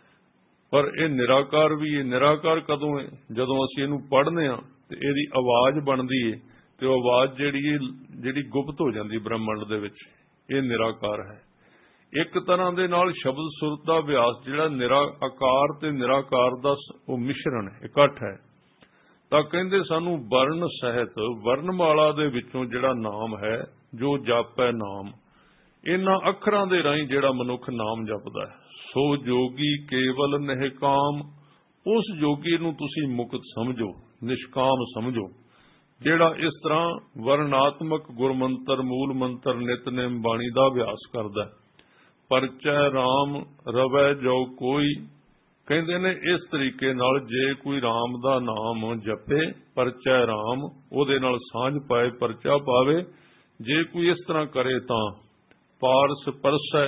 ਪਰ ਇਹ ਨਿਰਾਕਾਰ ਵੀ ਹੈ। ਨਿਰਾਕਾਰ ਕਦੋਂ ਹੈ? ਜਦੋਂ ਅਸੀਂ ਇਹਨੂੰ ਪੜ੍ਹਦੇ ਹਾਂ ਤੇ ਇਹਦੀ ਆਵਾਜ਼ ਬਣਦੀ ਹੈ, ਤੇ ਉਹ ਆਵਾਜ਼ ਜਿਹੜੀ ਜਿਹੜੀ ਗੁਪਤ ਹੋ ਜਾਂਦੀ ਬ੍ਰਹਮੰਡ ਦੇ ਵਿੱਚ, ਇਹ ਨਿਰਾਕਾਰ ਹੈ। ਇੱਕ ਤਰ੍ਹਾਂ ਦੇ ਨਾਲ ਸ਼ਬਦ ਸੁਰਤ ਦਾ ਅਭਿਆਸ ਜਿਹੜਾ ਨਿਰਾ ਆਕਾਰ ਤੇ ਨਿਰਾਕਾਰ ਦਾ ਉਹ ਮਿਸ਼ਰਣ ਇਕੱਠ ਹੈ। ਤਾਂ ਕਹਿੰਦੇ ਸਾਨੂੰ ਵਰਨ ਸਹਿਤ, ਵਰਨਮਾਲਾ ਦੇ ਵਿੱਚੋਂ ਜਿਹੜਾ ਨਾਮ ਹੈ, ਜੋ ਜਾਪੈ ਨਾਮ, ਇਹਨਾਂ ਅੱਖਰਾਂ ਦੇ ਰਾਹੀਂ ਜਿਹੜਾ ਮਨੁੱਖ ਨਾਮ ਜਪਦਾ ਹੈ, ਸੋ ਜੋਗੀ ਕੇਵਲ ਨਿਹਕਾਮ, ਉਸ ਜੋਗੀ ਨੂੰ ਤੁਸੀਂ ਮੁਕਤ ਸਮਝੋ, ਨਿਸ਼ਕਾਮ ਸਮਝੋ, ਜਿਹੜਾ ਇਸ ਤਰ੍ਹਾਂ ਵਰਣਾਤਮਕ ਗੁਰਮੰਤਰ, ਮੂਲ ਮੰਤਰ, ਨਿਤਨੇਮ ਬਾਣੀ ਦਾ ਅਭਿਆਸ ਕਰਦਾ ਹੈ। ਪਰਚੈ ਰਾਮ ਰਵੈ ਜੋ ਕੋਈ, ਕਹਿੰਦੇ ਨੇ ਇਸ ਤਰੀਕੇ ਨਾਲ ਜੇ ਕੋਈ ਰਾਮ ਦਾ ਨਾਮ ਜਪੇ, ਪਰਚੈ ਰਾਮ, ਉਹਦੇ ਨਾਲ ਸਾਂਝ ਪਾਏ, ਪਰਚਾ ਪਾਵੇ, ਜੇ ਕੋਈ ਇਸ ਤਰ੍ਹਾਂ ਕਰੇ ਤਾਂ ਪਾਰਸ ਪਰਸੈ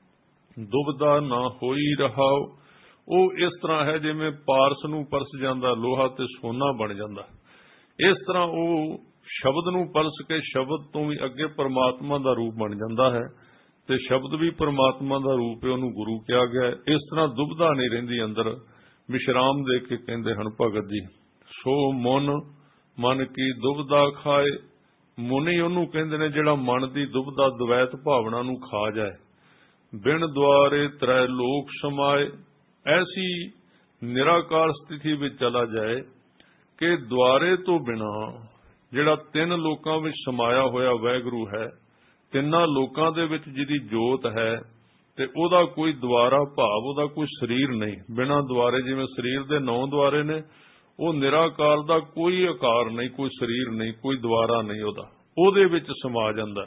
ਦੁਬਦਾ ਨਾ ਹੋਈ ਰਹਾਓ, ਉਹ ਇਸ ਤਰ੍ਹਾਂ ਹੈ ਜਿਵੇਂ ਪਾਰਸ ਨੂੰ ਪਰਸ ਜਾਂਦਾ ਲੋਹਾ ਤੇ ਸੋਨਾ ਬਣ ਜਾਂਦਾ। ਇਸ ਤਰ੍ਹਾਂ ਉਹ ਸ਼ਬਦ ਨੂੰ ਪਰਸ ਕੇ ਸ਼ਬਦ ਤੋਂ ਵੀ ਅੱਗੇ ਪਰਮਾਤਮਾ ਦਾ ਰੂਪ ਬਣ ਜਾਂਦਾ ਹੈ, ਤੇ ਸ਼ਬਦ ਵੀ ਪਰਮਾਤਮਾ ਦਾ ਰੂਪ ਹੈ, ਉਹਨੂੰ ਗੁਰੂ ਕਿਹਾ ਗਿਆ। ਇਸ ਤਰ੍ਹਾਂ ਦੁਬਦਾ ਨਹੀਂ ਰਹਿੰਦੀ ਅੰਦਰ, ਵਿਸ਼ਰਾਮ ਦੇ ਕੇ ਕਹਿੰਦੇ ਹਨ ਭਗਤ ਜੀ, ਸੋ ਮਨ ਮਨ ਕੀ ਦੁਬਦਾ ਖਾਏ, ਮੁਨੀ ਉਹਨੂੰ ਕਹਿੰਦੇ ਨੇ ਜਿਹੜਾ ਮਨ ਦੀ ਦੁਬਦਾ ਦਵੈਤ ਭਾਵਨਾ ਨੂੰ ਖਾ ਜਾਏ। ਬਿਨ ਦੁਆਰੇ ਤ੍ਰੈ ਲੋਕ ਸਮਾਏ, ਐਸੀ ਨਿਰਾਕਾਰ ਸਥਿਤੀ ਵਿੱਚ ਚਲਾ ਜਾਏ ਕਿ ਦੁਆਰੇ ਤੋਂ ਬਿਨਾ ਜਿਹੜਾ ਤਿੰਨ ਲੋਕਾਂ ਵਿੱਚ ਸਮਾਇਆ ਹੋਇਆ ਵਾਹਿਗੁਰੂ ਹੈ, ਤਿੰਨਾਂ ਲੋਕਾਂ ਦੇ ਵਿੱਚ ਜਿਹਦੀ ਜੋਤ ਹੈ, ਤੇ ਉਹਦਾ ਕੋਈ ਦੁਆਰਾ ਭਾਵ ਉਹਦਾ ਕੋਈ ਸਰੀਰ ਨਹੀਂ, ਬਿਨਾਂ ਦੁਆਰੇ, ਜਿਵੇਂ ਸਰੀਰ ਦੇ ਨੌ ਦੁਆਰੇ ਨੇ, ਉਹ ਨਿਰਾਕਾਰ ਦਾ ਕੋਈ ਆਕਾਰ ਨਹੀਂ, ਕੋਈ ਸਰੀਰ ਨਹੀਂ, ਕੋਈ ਦੁਆਰਾ ਨਹੀਂ, ਉਹਦਾ ਉਹਦੇ ਵਿੱਚ ਸਮਾ ਜਾਂਦਾ।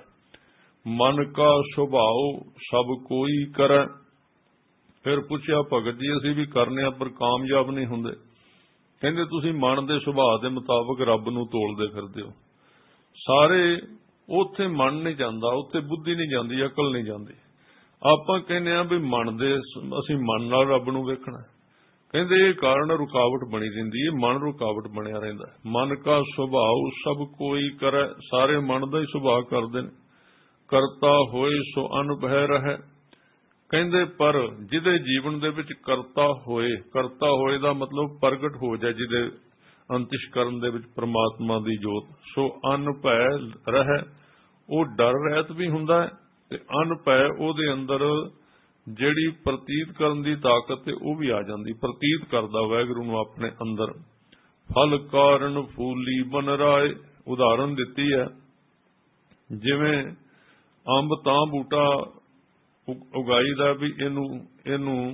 ਮਨ ਕਾ ਸੁਭਾਉ ਸਭ ਕੋਈ ਕਰੈ, ਫਿਰ ਪੁੱਛਿਆ ਭਗਤ ਜੀ ਅਸੀਂ ਵੀ ਕਰਨੇ ਆ ਪਰ ਕਾਮਯਾਬ ਨਹੀਂ ਹੁੰਦੇ। ਕਹਿੰਦੇ ਤੁਸੀਂ ਮਨ ਦੇ ਸੁਭਾਅ ਦੇ ਮੁਤਾਬਕ ਰੱਬ ਨੂੰ ਤੋਲਦੇ ਫਿਰਦੇ ਹੋ। ਸਾਰੇ ਉੱਥੇ ਮਨ ਨਹੀਂ ਜਾਂਦਾ, ਉੱਥੇ ਬੁੱਧੀ ਨਹੀਂ ਜਾਂਦੀ, ਅਕਲ ਨਹੀਂ ਜਾਂਦੀ। ਆਪਾਂ ਕਹਿੰਦੇ ਆ ਵੀ ਮਨ ਦੇ, ਅਸੀਂ ਮਨ ਨਾਲ ਰੱਬ ਨੂੰ ਵੇਖਣਾ। ਕਹਿੰਦੇ ਇਹ ਕਾਰਨ ਰੁਕਾਵਟ ਬਣੀ ਰਹਿੰਦੀ ਹੈ, ਮਨ ਰੁਕਾਵਟ ਬਣਿਆ ਰਹਿੰਦਾ। ਮਨ ਕਾ ਸੁਭਾਉ ਸਭ ਕੋਈ ਕਰੈ, ਸਾਰੇ ਮਨ ਦਾ ਹੀ ਸੁਭਾਅ ਕਰਦੇ ਨੇ। ਕਰਤਾ ਹੋਏ ਸੋ ਅਨਭੈ ਰਹਿ, ਕਹਿੰਦੇ ਪਰ ਜਿਹਦੇ ਜੀਵਨ ਦੇ ਵਿੱਚ ਕਰਤਾ ਹੋਏ, ਕਰਤਾ ਹੋਏ ਦਾ ਮਤਲਬ ਪ੍ਰਗਟ ਹੋ ਜਾਏ ਜਿਹਦੇ ਅੰਤਿਸ਼ਕਰਨ ਦੇ ਵਿੱਚ ਪ੍ਰਮਾਤਮਾ ਦੀ ਜੋਤ, ਸੋ ਅਨਭੈ ਰਹਿ, ਉਹ ਡਰ ਰਹਿਤ ਵੀ ਹੁੰਦਾ ਹੈ, ਤੇ ਅਨਭੈ ਉਹਦੇ ਅੰਦਰ ਜਿਹੜੀ ਪ੍ਰਤੀਤ ਕਰਨ ਦੀ ਤਾਕਤ ਤੇ ਉਹ ਵੀ ਆ ਜਾਂਦੀ, ਪ੍ਰਤੀਤ ਕਰਦਾ ਵਾਹਿਗੁਰੂ ਨੂੰ ਆਪਣੇ ਅੰਦਰ। ਫਲ ਕਾਰਨ ਫੂਲੀ ਬਨ ਰਾਏ, ਉਦਾਹਰਨ ਦਿੱਤੀ ਹੈ, ਜਿਵੇਂ ਅੰਬ ਤਾਂ ਬੂਟਾ ਉਗਾਈ ਦਾ ਵੀ ਇਹਨੂੰ ਇਹਨੂੰ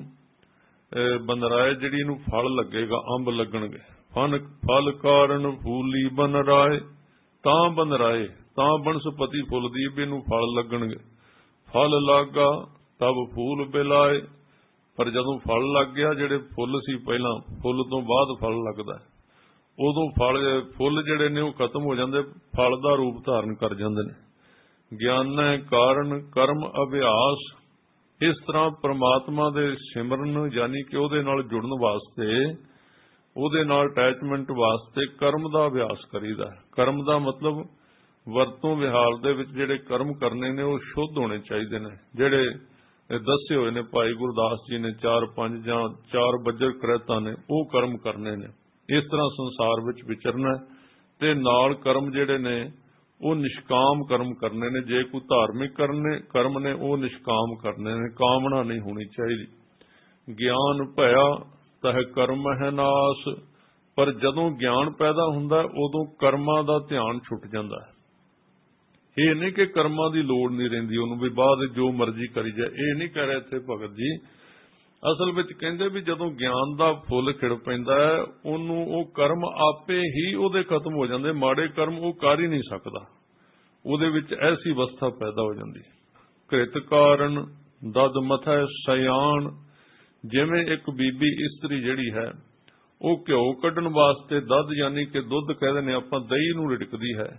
ਬੰਦਰਾਏ ਜਿਹੜੀ ਇਹਨੂੰ ਫਲ ਲੱਗੇਗਾ, ਅੰਬ ਲੱਗਣਗੇ। ਫਨ ਫਲ ਕਾਰਨ ਫੂਲੀ ਬਨ ਰਾਏ, ਤਾਂ ਬੰਦਰਾਏ ਤਾਂ ਬਨਸਪਤੀ ਫੁੱਲਦੀ ਵੀ ਇਹਨੂੰ ਫਲ ਲੱਗਣਗੇ। ਫਲ ਲਾਗਾ ਤਬ ਫੂਲ ਬਿਲਾਏ, ਪਰ ਜਦੋਂ ਫਲ ਲੱਗ ਗਿਆ, ਜਿਹੜੇ ਫੁੱਲ ਸੀ ਪਹਿਲਾਂ, ਫੁੱਲ ਤੋਂ ਬਾਅਦ ਫਲ ਲੱਗਦਾ, ਉਦੋਂ ਫਲ ਫੁੱਲ ਜਿਹੜੇ ਨੇ ਉਹ ਖਤਮ ਹੋ ਜਾਂਦੇ, ਫਲ ਦਾ ਰੂਪ ਧਾਰਨ ਕਰ ਜਾਂਦੇ ਨੇ। ਗਿਆਨੈ ਕਾਰਨ ਕਰਮ ਅਭਿਆਸ, ਇਸ ਤਰ੍ਹਾਂ ਪ੍ਰਮਾਤਮਾ ਦੇ ਸਿਮਰਨ ਯਾਨੀ ਕਿ ਉਹਦੇ ਨਾਲ ਜੁੜਨ ਵਾਸਤੇ, ਉਹਦੇ ਨਾਲ ਅਟੈਚਮੈਂਟ ਵਾਸਤੇ ਕਰਮ ਦਾ ਅਭਿਆਸ ਕਰੀਦਾ। ਕਰਮ ਦਾ ਮਤਲਬ ਵਰਤੋਂ ਵਿਹਾਰ ਦੇ ਵਿੱਚ ਜਿਹੜੇ ਕਰਮ ਕਰਨੇ ਨੇ ਉਹ ਸ਼ੁੱਧ ਹੋਣੇ ਚਾਹੀਦੇ ਨੇ। ਜਿਹੜੇ ਦੱਸੇ ਹੋਏ ਨੇ ਭਾਈ ਗੁਰਦਾਸ ਜੀ ਨੇ, ਚਾਰ ਪੰਜ ਜਾਂ ਚਾਰ ਬੱਜਰ ਕ੍ਰਿਤਾਂ ਨੇ, ਉਹ ਕਰਮ ਕਰਨੇ ਨੇ। ਇਸ ਤਰ੍ਹਾਂ ਸੰਸਾਰ ਵਿੱਚ ਵਿਚਰਨਾ ਤੇ ਨਾਲ ਕਰਮ ਜਿਹੜੇ ਨੇ ਉਹ ਨਿਸ਼ਕਾਮ ਕਰਮ ਕਰਨੇ ਨੇ। ਜੇ ਕੋਈ ਧਾਰਮਿਕ ਕਰਨੇ ਕਰਮ ਨੇ ਉਹ ਨਿਸ਼ਕਾਮ ਕਰਨੇ ਨੇ, ਕਾਮਨਾ ਨਹੀਂ ਹੋਣੀ ਚਾਹੀਦੀ। ਗਿਆਨ ਭਇਆ ਤਹ ਕਰਮ ਹੈ ਨਾਸ, ਪਰ ਜਦੋਂ ਗਿਆਨ ਪੈਦਾ ਹੁੰਦਾ ਉਦੋਂ ਕਰਮਾਂ ਦਾ ਧਿਆਨ ਛੁੱਟ ਜਾਂਦਾ ਹੈ। ਇਹ ਨਹੀਂ ਕਿ ਕਰਮਾਂ ਦੀ ਲੋੜ ਨਹੀਂ ਰਹਿੰਦੀ ਉਹਨੂੰ, ਵੀ ਬਾਅਦ ਜੋ ਮਰਜ਼ੀ ਕਰੀ ਜਾਏ, ਇਹ ਨਹੀਂ ਕਹਿ ਰਿਹਾ ਇੱਥੇ ਭਗਤ ਜੀ। ਅਸਲ ਵਿੱਚ ਕਹਿੰਦੇ ਵੀ ਜਦੋਂ ਗਿਆਨ ਦਾ ਫੁੱਲ ਖਿੜ ਪੈਂਦਾ ਹੈ, ਉਹਨੂੰ ਉਹ ਕਰਮ ਆਪੇ ਹੀ ਉਹਦੇ ਖਤਮ ਹੋ ਜਾਂਦੇ। ਮਾੜੇ ਕਰਮ ਉਹ ਕਰ ਹੀ ਨਹੀਂ ਸਕਦਾ, ਉਹਦੇ ਵਿੱਚ ਐਸੀ ਅਵਸਥਾ ਪੈਦਾ ਹੋ ਜਾਂਦੀ। ਕ੍ਰਿਤ ਕਾਰਨ ਦਦ ਮਥੈ ਸਿਆਣ, ਜਿਵੇਂ ਇੱਕ ਬੀਬੀ ਇਸਤਰੀ ਜਿਹੜੀ ਹੈ ਉਹ ਘਿਓ ਕੱਢਣ ਵਾਸਤੇ ਦਦ ਯਾਨੀ ਕਿ ਦੁੱਧ ਕਹਿੰਦੇ ਨੇ ਆਪਾਂ, ਦਹੀਂ ਨੂੰ ਰਿੜਕਦੀ ਹੈ।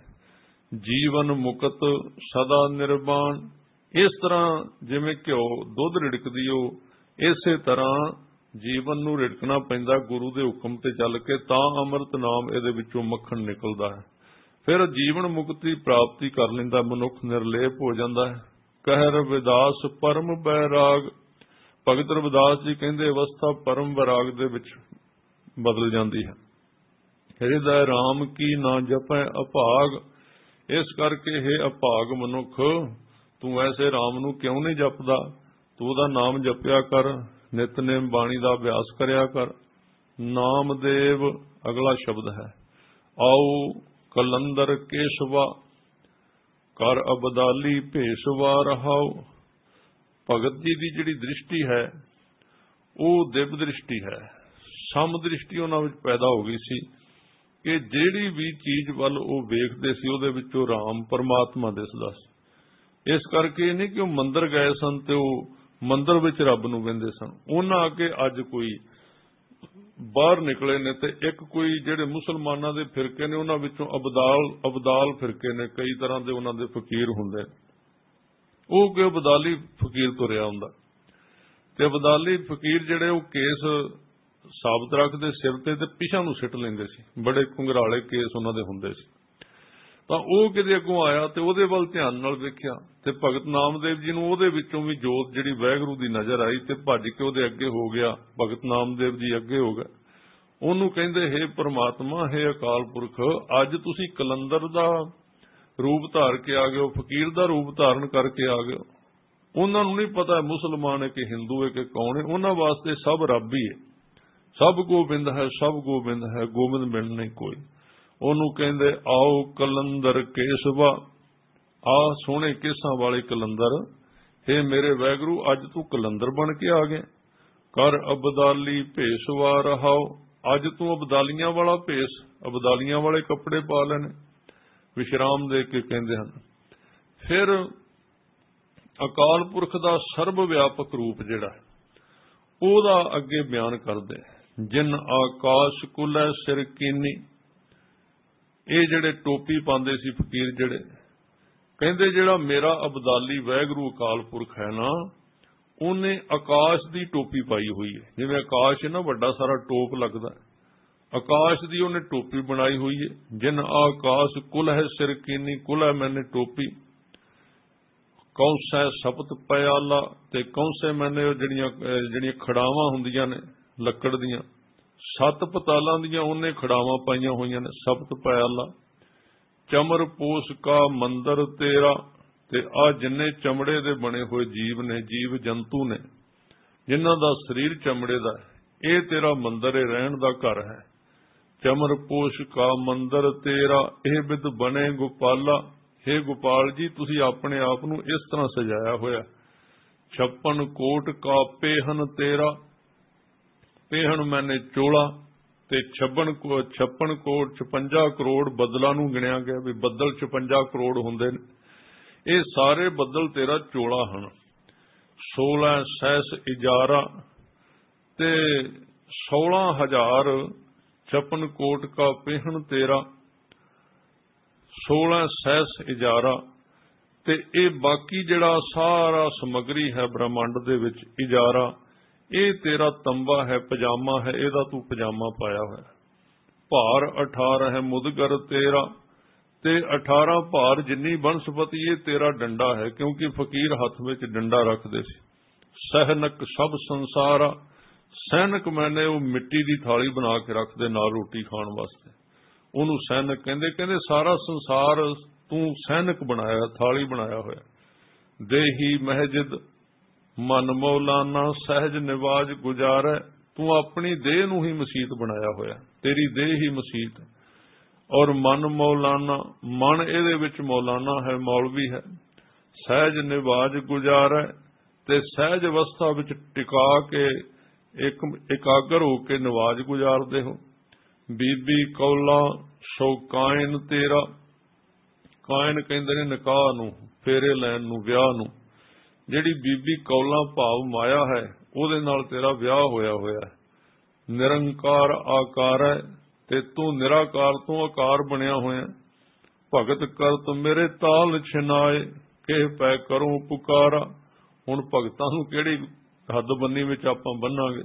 ਜੀਵਨ ਮੁਕਤ ਸਦਾ ਨਿਰਵਾਣ, ਇਸ ਤਰ੍ਹਾਂ ਜਿਵੇਂ ਘਿਓ ਦੁੱਧ ਰਿੜਕਦੀ ਉਹ, ਇਸੇ ਤਰ੍ਹਾਂ ਜੀਵਨ ਨੂੰ ਰਿੜਕਣਾ ਪੈਂਦਾ ਗੁਰੂ ਦੇ ਹੁਕਮ ਤੇ ਚੱਲ ਕੇ, ਤਾਂ ਅੰਮ੍ਰਿਤ ਨਾਮ ਇਹਦੇ ਵਿੱਚੋਂ ਮੱਖਣ ਨਿਕਲਦਾ ਹੈ। ਫਿਰ ਜੀਵਨ ਮੁਕਤੀ ਪ੍ਰਾਪਤੀ ਕਰ ਲੈਂਦਾ ਮਨੁੱਖ, ਨਿਰਲੇਪ ਹੋ ਜਾਂਦਾ ਹੈ। ਕਹਿ ਰਵਿਦਾਸ ਪਰਮ ਬੈਰਾਗ, ਭਗਤ ਰਵਿਦਾਸ ਜੀ ਕਹਿੰਦੇ ਅਵਸਥਾ ਪਰਮ ਬੈਰਾਗ ਦੇ ਵਿੱਚ ਬਦਲ ਜਾਂਦੀ ਹੈ। ਹਿਰਦੈ ਰਾਮ ਕੀ ਨਾ ਜਪੈ ਅਭਾਗ, ਇਸ ਕਰਕੇ ਹੈ ਅਭਾਗ ਮਨੁੱਖ, ਤੂੰ ਐਸੇ ਰਾਮ ਨੂੰ ਕਿਉਂ ਨਹੀਂ ਜਪਦਾ? ਤੂੰ ਉਹਦਾ ਨਾਮ ਜਪਿਆ ਕਰ, ਨਿਤਨੇਮ ਬਾਣੀ ਦਾ ਅਭਿਆਸ ਕਰਿਆ ਕਰ। ਨਾਮਦੇਵ ਅਗਲਾ ਸ਼ਬਦ ਹੈ। ਆਓ ਕਲੰਦਰ ਕੇਸ਼ਵਾ ਕਰ ਅਬਦਾਲੀ ਭੇਸ਼ਵਾ ਰਹਾਓ। ਭਗਤ ਜੀ ਦੀ ਜਿਹੜੀ ਦ੍ਰਿਸ਼ਟੀ ਹੈ ਉਹ ਦਿਵ ਦ੍ਰਿਸ਼ਟੀ ਹੈ, ਸਮ ਦ੍ਰਿਸ਼ਟੀ ਉਹਨਾਂ ਵਿੱਚ ਪੈਦਾ ਹੋ ਗਈ ਸੀ ਕਿ ਜਿਹੜੀ ਵੀ ਚੀਜ਼ ਵੱਲ ਉਹ ਵੇਖਦੇ ਸੀ ਉਹਦੇ ਵਿੱਚੋਂ ਰਾਮ ਪਰਮਾਤਮਾ ਦਿਸਦਾ ਸੀ। ਇਸ ਕਰਕੇ ਨਹੀਂ ਕਿ ਉਹ ਮੰਦਿਰ ਗਏ ਸਨ ਤੇ ਉਹ ਮੰਦਿਰ ਵਿੱਚ ਰੱਬ ਨੂੰ ਵੇਂਦੇ ਸਨ। ਉਹਨਾਂ ਅੱਗੇ ਅੱਜ ਕੋਈ ਬਾਹਰ ਨਿਕਲੇ ਨੇ ਤੇ ਇੱਕ ਕੋਈ ਜਿਹੜੇ ਮੁਸਲਮਾਨਾਂ ਦੇ ਫਿਰਕੇ ਨੇ ਉਹਨਾਂ ਵਿੱਚੋਂ ਅਬਦਾਲ ਅਬਦਾਲ ਫਿਰਕੇ ਨੇ, ਕਈ ਤਰ੍ਹਾਂ ਦੇ ਉਹਨਾਂ ਦੇ ਫਕੀਰ ਹੁੰਦੇ, ਉਹ ਕਿ ਅਬਦਾਲੀ ਫਕੀਰ ਤੁਰਿਆ ਹੁੰਦਾ ਤੇ ਅਬਦਾਲੀ ਫਕੀਰ ਜਿਹੜੇ ਉਹ ਕੇਸ ਸਾਬਤ ਰੱਖਦੇ ਸਿਰ ਤੇ ਤੇ ਪਿਛਾਂ ਨੂੰ ਸਿੱਟ ਲੈਂਦੇ ਸੀ, ਬੜੇ ਘੁੰਗਰਾਲੇ ਕੇਸ ਉਹਨਾਂ ਦੇ ਹੁੰਦੇ ਸੀ। ਤਾਂ ਉਹ ਕਿਤੇ ਅੱਗੋਂ ਆਇਆ ਤੇ ਉਹਦੇ ਵੱਲ ਧਿਆਨ ਨਾਲ ਵੇਖਿਆ ਤੇ ਭਗਤ ਨਾਮਦੇਵ ਜੀ ਨੂੰ ਉਹਦੇ ਵਿੱਚੋਂ ਵੀ ਜੋਤ ਜਿਹੜੀ ਵਾਹਿਗੁਰੂ ਦੀ ਨਜ਼ਰ ਆਈ ਤੇ ਭੱਜ ਕੇ ਉਹਦੇ ਅੱਗੇ ਹੋ ਗਿਆ। ਭਗਤ ਨਾਮਦੇਵ ਜੀ ਅੱਗੇ ਹੋ ਗਏ, ਉਹਨੂੰ ਕਹਿੰਦੇ ਹੇ ਪ੍ਰਮਾਤਮਾ, ਹੇ ਅਕਾਲ ਪੁਰਖ, ਅੱਜ ਤੁਸੀਂ ਕਲੰਦਰ ਦਾ ਰੂਪ ਧਾਰ ਕੇ ਆ ਗਏ ਹੋ, ਫਕੀਰ ਦਾ ਰੂਪ ਧਾਰਨ ਕਰਕੇ ਆ ਗਏ ਹੋ। ਉਹਨਾਂ ਨੂੰ ਨਹੀਂ ਪਤਾ ਮੁਸਲਮਾਨ ਹੈ ਕਿ ਹਿੰਦੂ ਹੈ ਕਿ ਕੌਣ ਹੈ, ਉਹਨਾਂ ਵਾਸਤੇ ਸਭ ਰੱਬ ਹੀ ਹੈ। ਸਭ ਗੋਬਿੰਦ ਹੈ, ਸਭ ਗੋਬਿੰਦ ਹੈ, ਗੋਬਿੰਦ ਬਿਨ ਨਹੀਂ ਕੋਈ। ਉਹਨੂੰ ਕਹਿੰਦੇ ਆਓ ਕਲੰਦਰ ਕੇਸਵਾ, ਆ ਸੋਹਣੇ ਕੇਸਾਂ ਵਾਲੇ ਕਲੰਦਰ, ਹੇ ਮੇਰੇ ਵਾਹਿਗੁਰੂ ਅੱਜ ਤੂੰ ਕਲੰਦਰ ਬਣ ਕੇ ਆ ਗਏ। ਕਰ ਅਬਦਾਲੀ ਭੇਸ਼ਵਾ ਰਹਾਓ, ਅੱਜ ਤੂੰ ਅਬਦਾਲੀਆਂ ਵਾਲਾ ਭੇਸ, ਅਬਦਾਲੀਆਂ ਵਾਲੇ ਕੱਪੜੇ ਪਾ ਲੈਣੇ, ਵਿਸ਼ਰਾਮ ਦੇ ਕੇ ਕਹਿੰਦੇ ਹਨ। ਫਿਰ ਅਕਾਲ ਪੁਰਖ ਦਾ ਸਰਬ ਵਿਆਪਕ ਰੂਪ ਜਿਹੜਾ ਉਹਦਾ ਅੱਗੇ ਬਿਆਨ ਕਰਦੇ, ਜਿਨ ਆਕਾਸ਼ ਕੁਲੈ ਸਿਰ ਕੀਨੀ। ਇਹ ਜਿਹੜੇ ਟੋਪੀ ਪਾਉਂਦੇ ਸੀ ਫਕੀਰ ਜਿਹੜੇ, ਕਹਿੰਦੇ ਜਿਹੜਾ ਮੇਰਾ ਅਬਦਾਲੀ ਵਾਹਿਗੁਰੂ ਅਕਾਲ ਪੁਰਖ ਹੈ ਨਾ, ਉਹਨੇ ਆਕਾਸ਼ ਦੀ ਟੋਪੀ ਪਾਈ ਹੋਈ ਹੈ। ਜਿਵੇਂ ਆਕਾਸ਼ ਹੈ ਨਾ ਵੱਡਾ ਸਾਰਾ ਟੋਪ ਲੱਗਦਾ, ਆਕਾਸ਼ ਦੀ ਉਹਨੇ ਟੋਪੀ ਬਣਾਈ ਹੋਈ ਹੈ। ਜਿਨ ਆਕਾਸ਼ ਕੁਲ ਹੈ ਸਿਰ ਕੀਨੀ, ਕੁਲ ਹੈ ਮੈਨੇ ਟੋਪੀ। ਕੌਂਸੈ ਸਪਤ ਪਿਆਲਾ, ਤੇ ਕੌਂਸੈ ਮੈਨੇ ਜਿਹੜੀਆਂ ਜਿਹੜੀਆਂ ਖੜਾਵਾਂ ਹੁੰਦੀਆਂ ਨੇ ਲੱਕੜ ਦੀਆਂ, ਸੱਤ ਪਤਾਲਾਂ ਦੀਆਂ ਉਹਨੇ ਖੜਾਵਾਂ ਪਾਈਆਂ ਹੋਈਆਂ ਨੇ। ਸਪਤ ਪਿਆਲਾ ਚਮਰ ਪੋਸ ਕਾ ਮੰਦਰ ਤੇਰਾ, ਤੇ ਆ ਜਿੰਨੇ ਚਮੜੇ ਦੇ ਬਣੇ ਹੋਏ ਜੀਵ ਨੇ, ਜੀਵ ਜੰਤੂ ਨੇ, जिन्हां दा शरीर चमड़े दा है। ये तेरा मंदिर रहन दा घर है। चमर पोष का मंदिर तेरा यह बिद बने गोपाला। हे गोपाल जी तुसी अपने आप नू इस तरह सजाया होया। छप्पन कोट का पेहन तेरा, पेहन मैंने चोला ते छप्पन को छप्पन कोट छपंजा करोड़ बदलों नू गिणिया गया भी बदल छपंजा करोड़ हुंदे ने। ये सारे बदल तेरा चोला हन। सोलह सैस इजारा ते सोलह हजार छप्पन कोट का पेहन तेरा, सोलह सैस इजारा ते ये बाकी जिहड़ा सारा समगरी है ब्रह्मंड दे विच इजारा, ये तेरा तंबा है, पजामा है, इहदा तू पजामा पाया होया। भार अठारह है मुदगर तेरा, ते अठारह भार जिन्नी बनस्पति ये तेरा डंडा है, क्योंकि फकीर हथ विच डंडा रखदे सी। सहनक सब संसारा, सैनक मैंने वो मिट्टी की थाली बना के रखते नाल रोटी खाण वास्ते, उन्होंने सैनक कहंदे। कहंदे सारा संसार तू सैनक बनाया, थाली बनाया होया। देही महजिद मन मौलाना सहज निवाज गुजारै, तू अपनी देह नू ही मसीत बनाया होया, तेरी देह ही मसीत। और मन मौलाना, मन इहदे विच मौलाना है, मौलवी है। सहज निवाज गुजारै, ते सहज अवस्था विच टिका के एक एकागर होके नवाज गुजारदे हो। बीबी कौला सो कायन तेरा, कायन कहंदे ने निकाह नू, फेरे लैन नू, विआह नू। जिहड़ी बीबी कौला भाव माया है उहदे नाल तेरा विआह होया होया है। निरंकार आकार है ते तू निराकार तो आकार बनिया होया। भगत कर तू मेरे ताल छिनाए, किह पै करूं पुकारा। हुण भगतां नू किहड़ी हद बन्नी विच आपां बन्नांगे।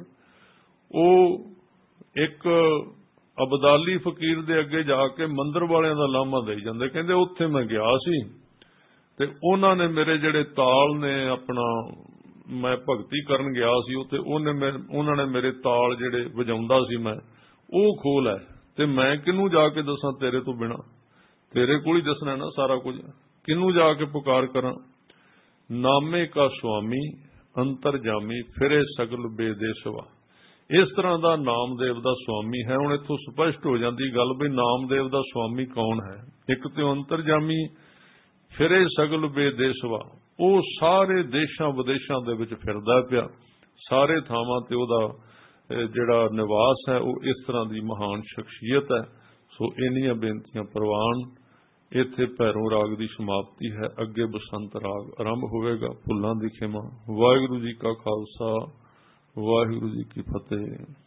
ਉਹ एक अबदाली फकीर दे अगे जाके मंदिर वालियां दा लामा देई जांदे। कहंदे उत्थे मैं गया सी ते उन्हां ने मेरे जिहड़े ताल ने अपना मैं भगती करन गया सी उत्थे उन्हां ने मेरे ताल जिहड़े वजाउंदा सी मैं ਉਹ ਖੋਹ ਲੈ ਤੇ मैं किनू जाके दसां तेरे तो बिना, तेरे कोल ही दसना ना सारा कुछ, किनू जाके पुकार करां। नामे का स्वामी अंतरजामी फिरे सगल बेदेसवा। इस तरह का नामदेव का स्वामी है। हुण इत्थों स्पष्ट हो जाती गल भी नामदेव का स्वामी कौन है। एक तो अंतरजामी फिरे सगल बेदेसवा, वो सारे देशों विदेशों दे विच फिरदा पिया, सारे थावां ते उहदा जिहड़ा निवास है वो इस तरह की महान शख्सियत है। सो इन्नियां बेनतियां प्रवान। इत्थे भैरों राग की समाप्ति है। अगे बसंत राग आरंभ होवेगा। फुल्लां दी खिमा। वाहिगुरू जी का खालसा, वाहिगुरू जी की फतेह।